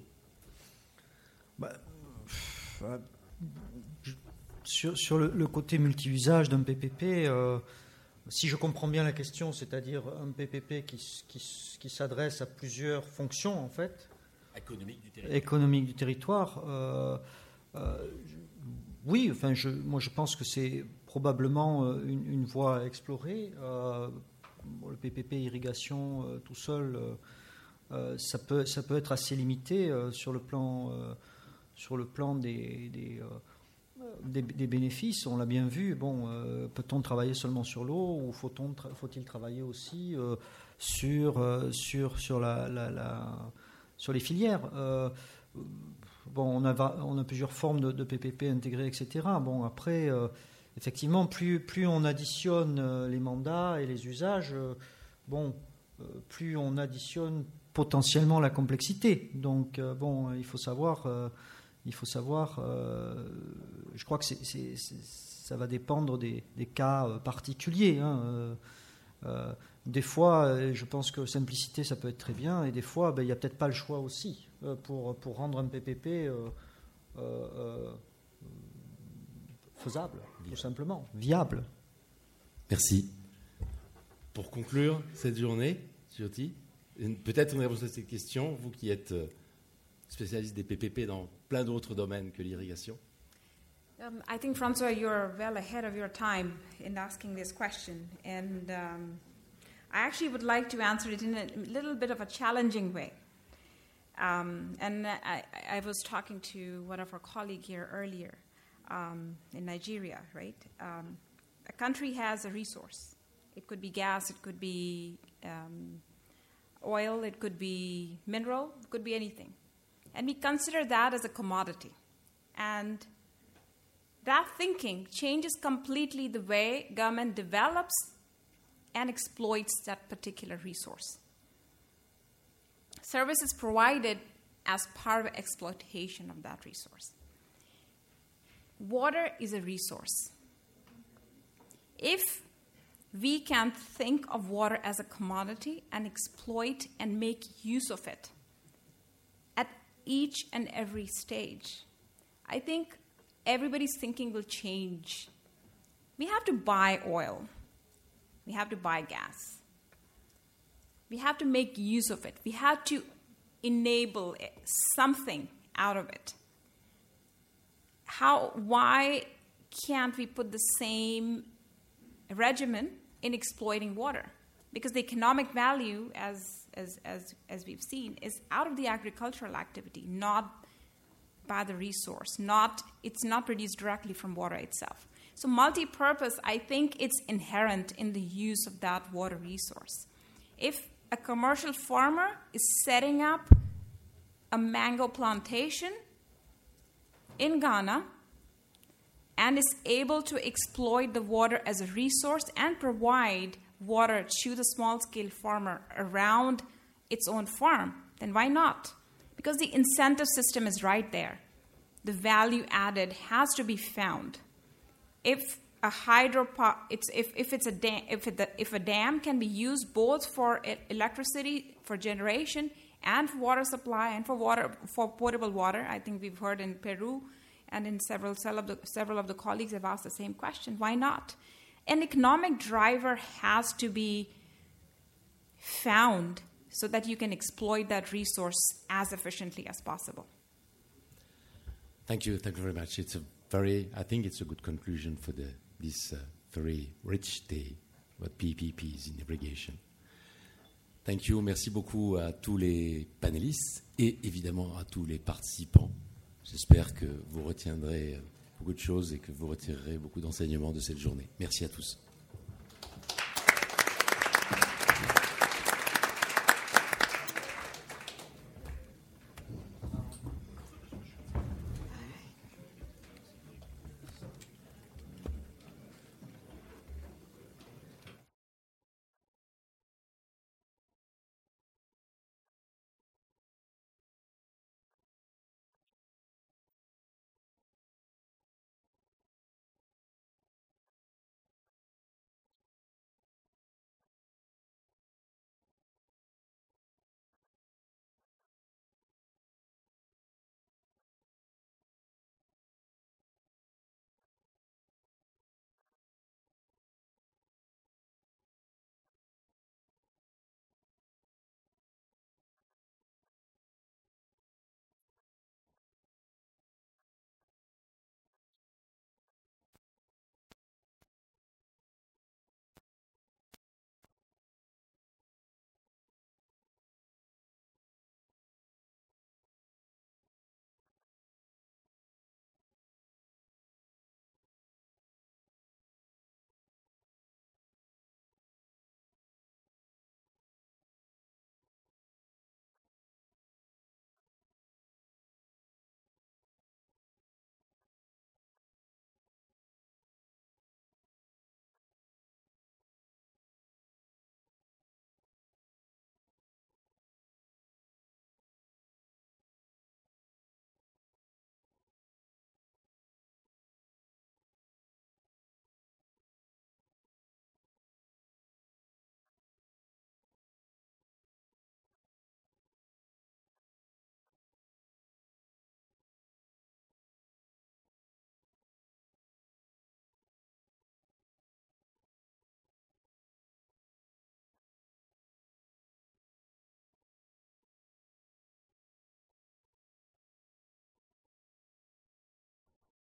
Sur le côté multi-usage d'un PPP, si je comprends bien la question, c'est-à-dire un PPP qui s'adresse à plusieurs fonctions, en fait, économiques du territoire, oui, moi je pense que c'est probablement une voie à explorer. Le PPP irrigation tout seul, ça peut être assez limité sur le plan des bénéfices. On l'a bien vu. Bon, peut-on travailler seulement sur l'eau ou faut-il travailler aussi sur les filières? Bon, on a plusieurs formes de PPP intégrées, etc. Bon, après, effectivement, plus on additionne les mandats et les usages, plus on additionne potentiellement la complexité. Donc, il faut savoir. Je crois que ça va dépendre des cas particuliers. Des fois, je pense que simplicité, ça peut être très bien, et des fois, il n'y a peut-être pas le choix aussi pour rendre un PPP faisable, tout simplement, viable. Merci. Pour conclure cette journée, Jyoti, peut-être une réponse à cette question, vous qui êtes spécialiste des PPP dans plein d'autres domaines que l'irrigation. I think, Francois, you're well ahead of your time in asking this question. And I actually would like to answer it in a little bit of a challenging way. And I was talking to one of our colleagues here earlier in Nigeria, right? A country has a resource. It could be gas, it could be oil, it could be mineral, it could be anything. And we consider that as a commodity. And that thinking changes completely the way government develops and exploits that particular resource. Services provided as part of exploitation of that resource. Water is a resource. If we can think of water as a commodity and exploit and make use of it at each and every stage, I think everybody's thinking will change. We have to buy oil. We have to buy gas. We have to make use of it. We have to enable something out of it. Why can't we put the same regimen in exploiting water, because the economic value, as we've seen, is out of the agricultural activity, not by the resource. It's not produced directly from water itself. So multi-purpose, I think it's inherent in the use of that water resource. If a commercial farmer is setting up a mango plantation in Ghana and is able to exploit the water as a resource and provide water to the small-scale farmer around its own farm, then why not? Because the incentive system is right there. The value added has to be found. If a dam can be used both for electricity, for generation, and for water supply, and for potable water, I think we've heard in Peru, and in several of the colleagues have asked the same question. Why not? An economic driver has to be found so that you can exploit that resource as efficiently as possible. Thank you very much. I think it's a good conclusion for this very rich day about PPPs in irrigation. Thank you. Merci beaucoup à tous les panélistes et évidemment à tous les participants. J'espère que vous retiendrez beaucoup de choses et que vous retirerez beaucoup d'enseignements de cette journée. Merci à tous.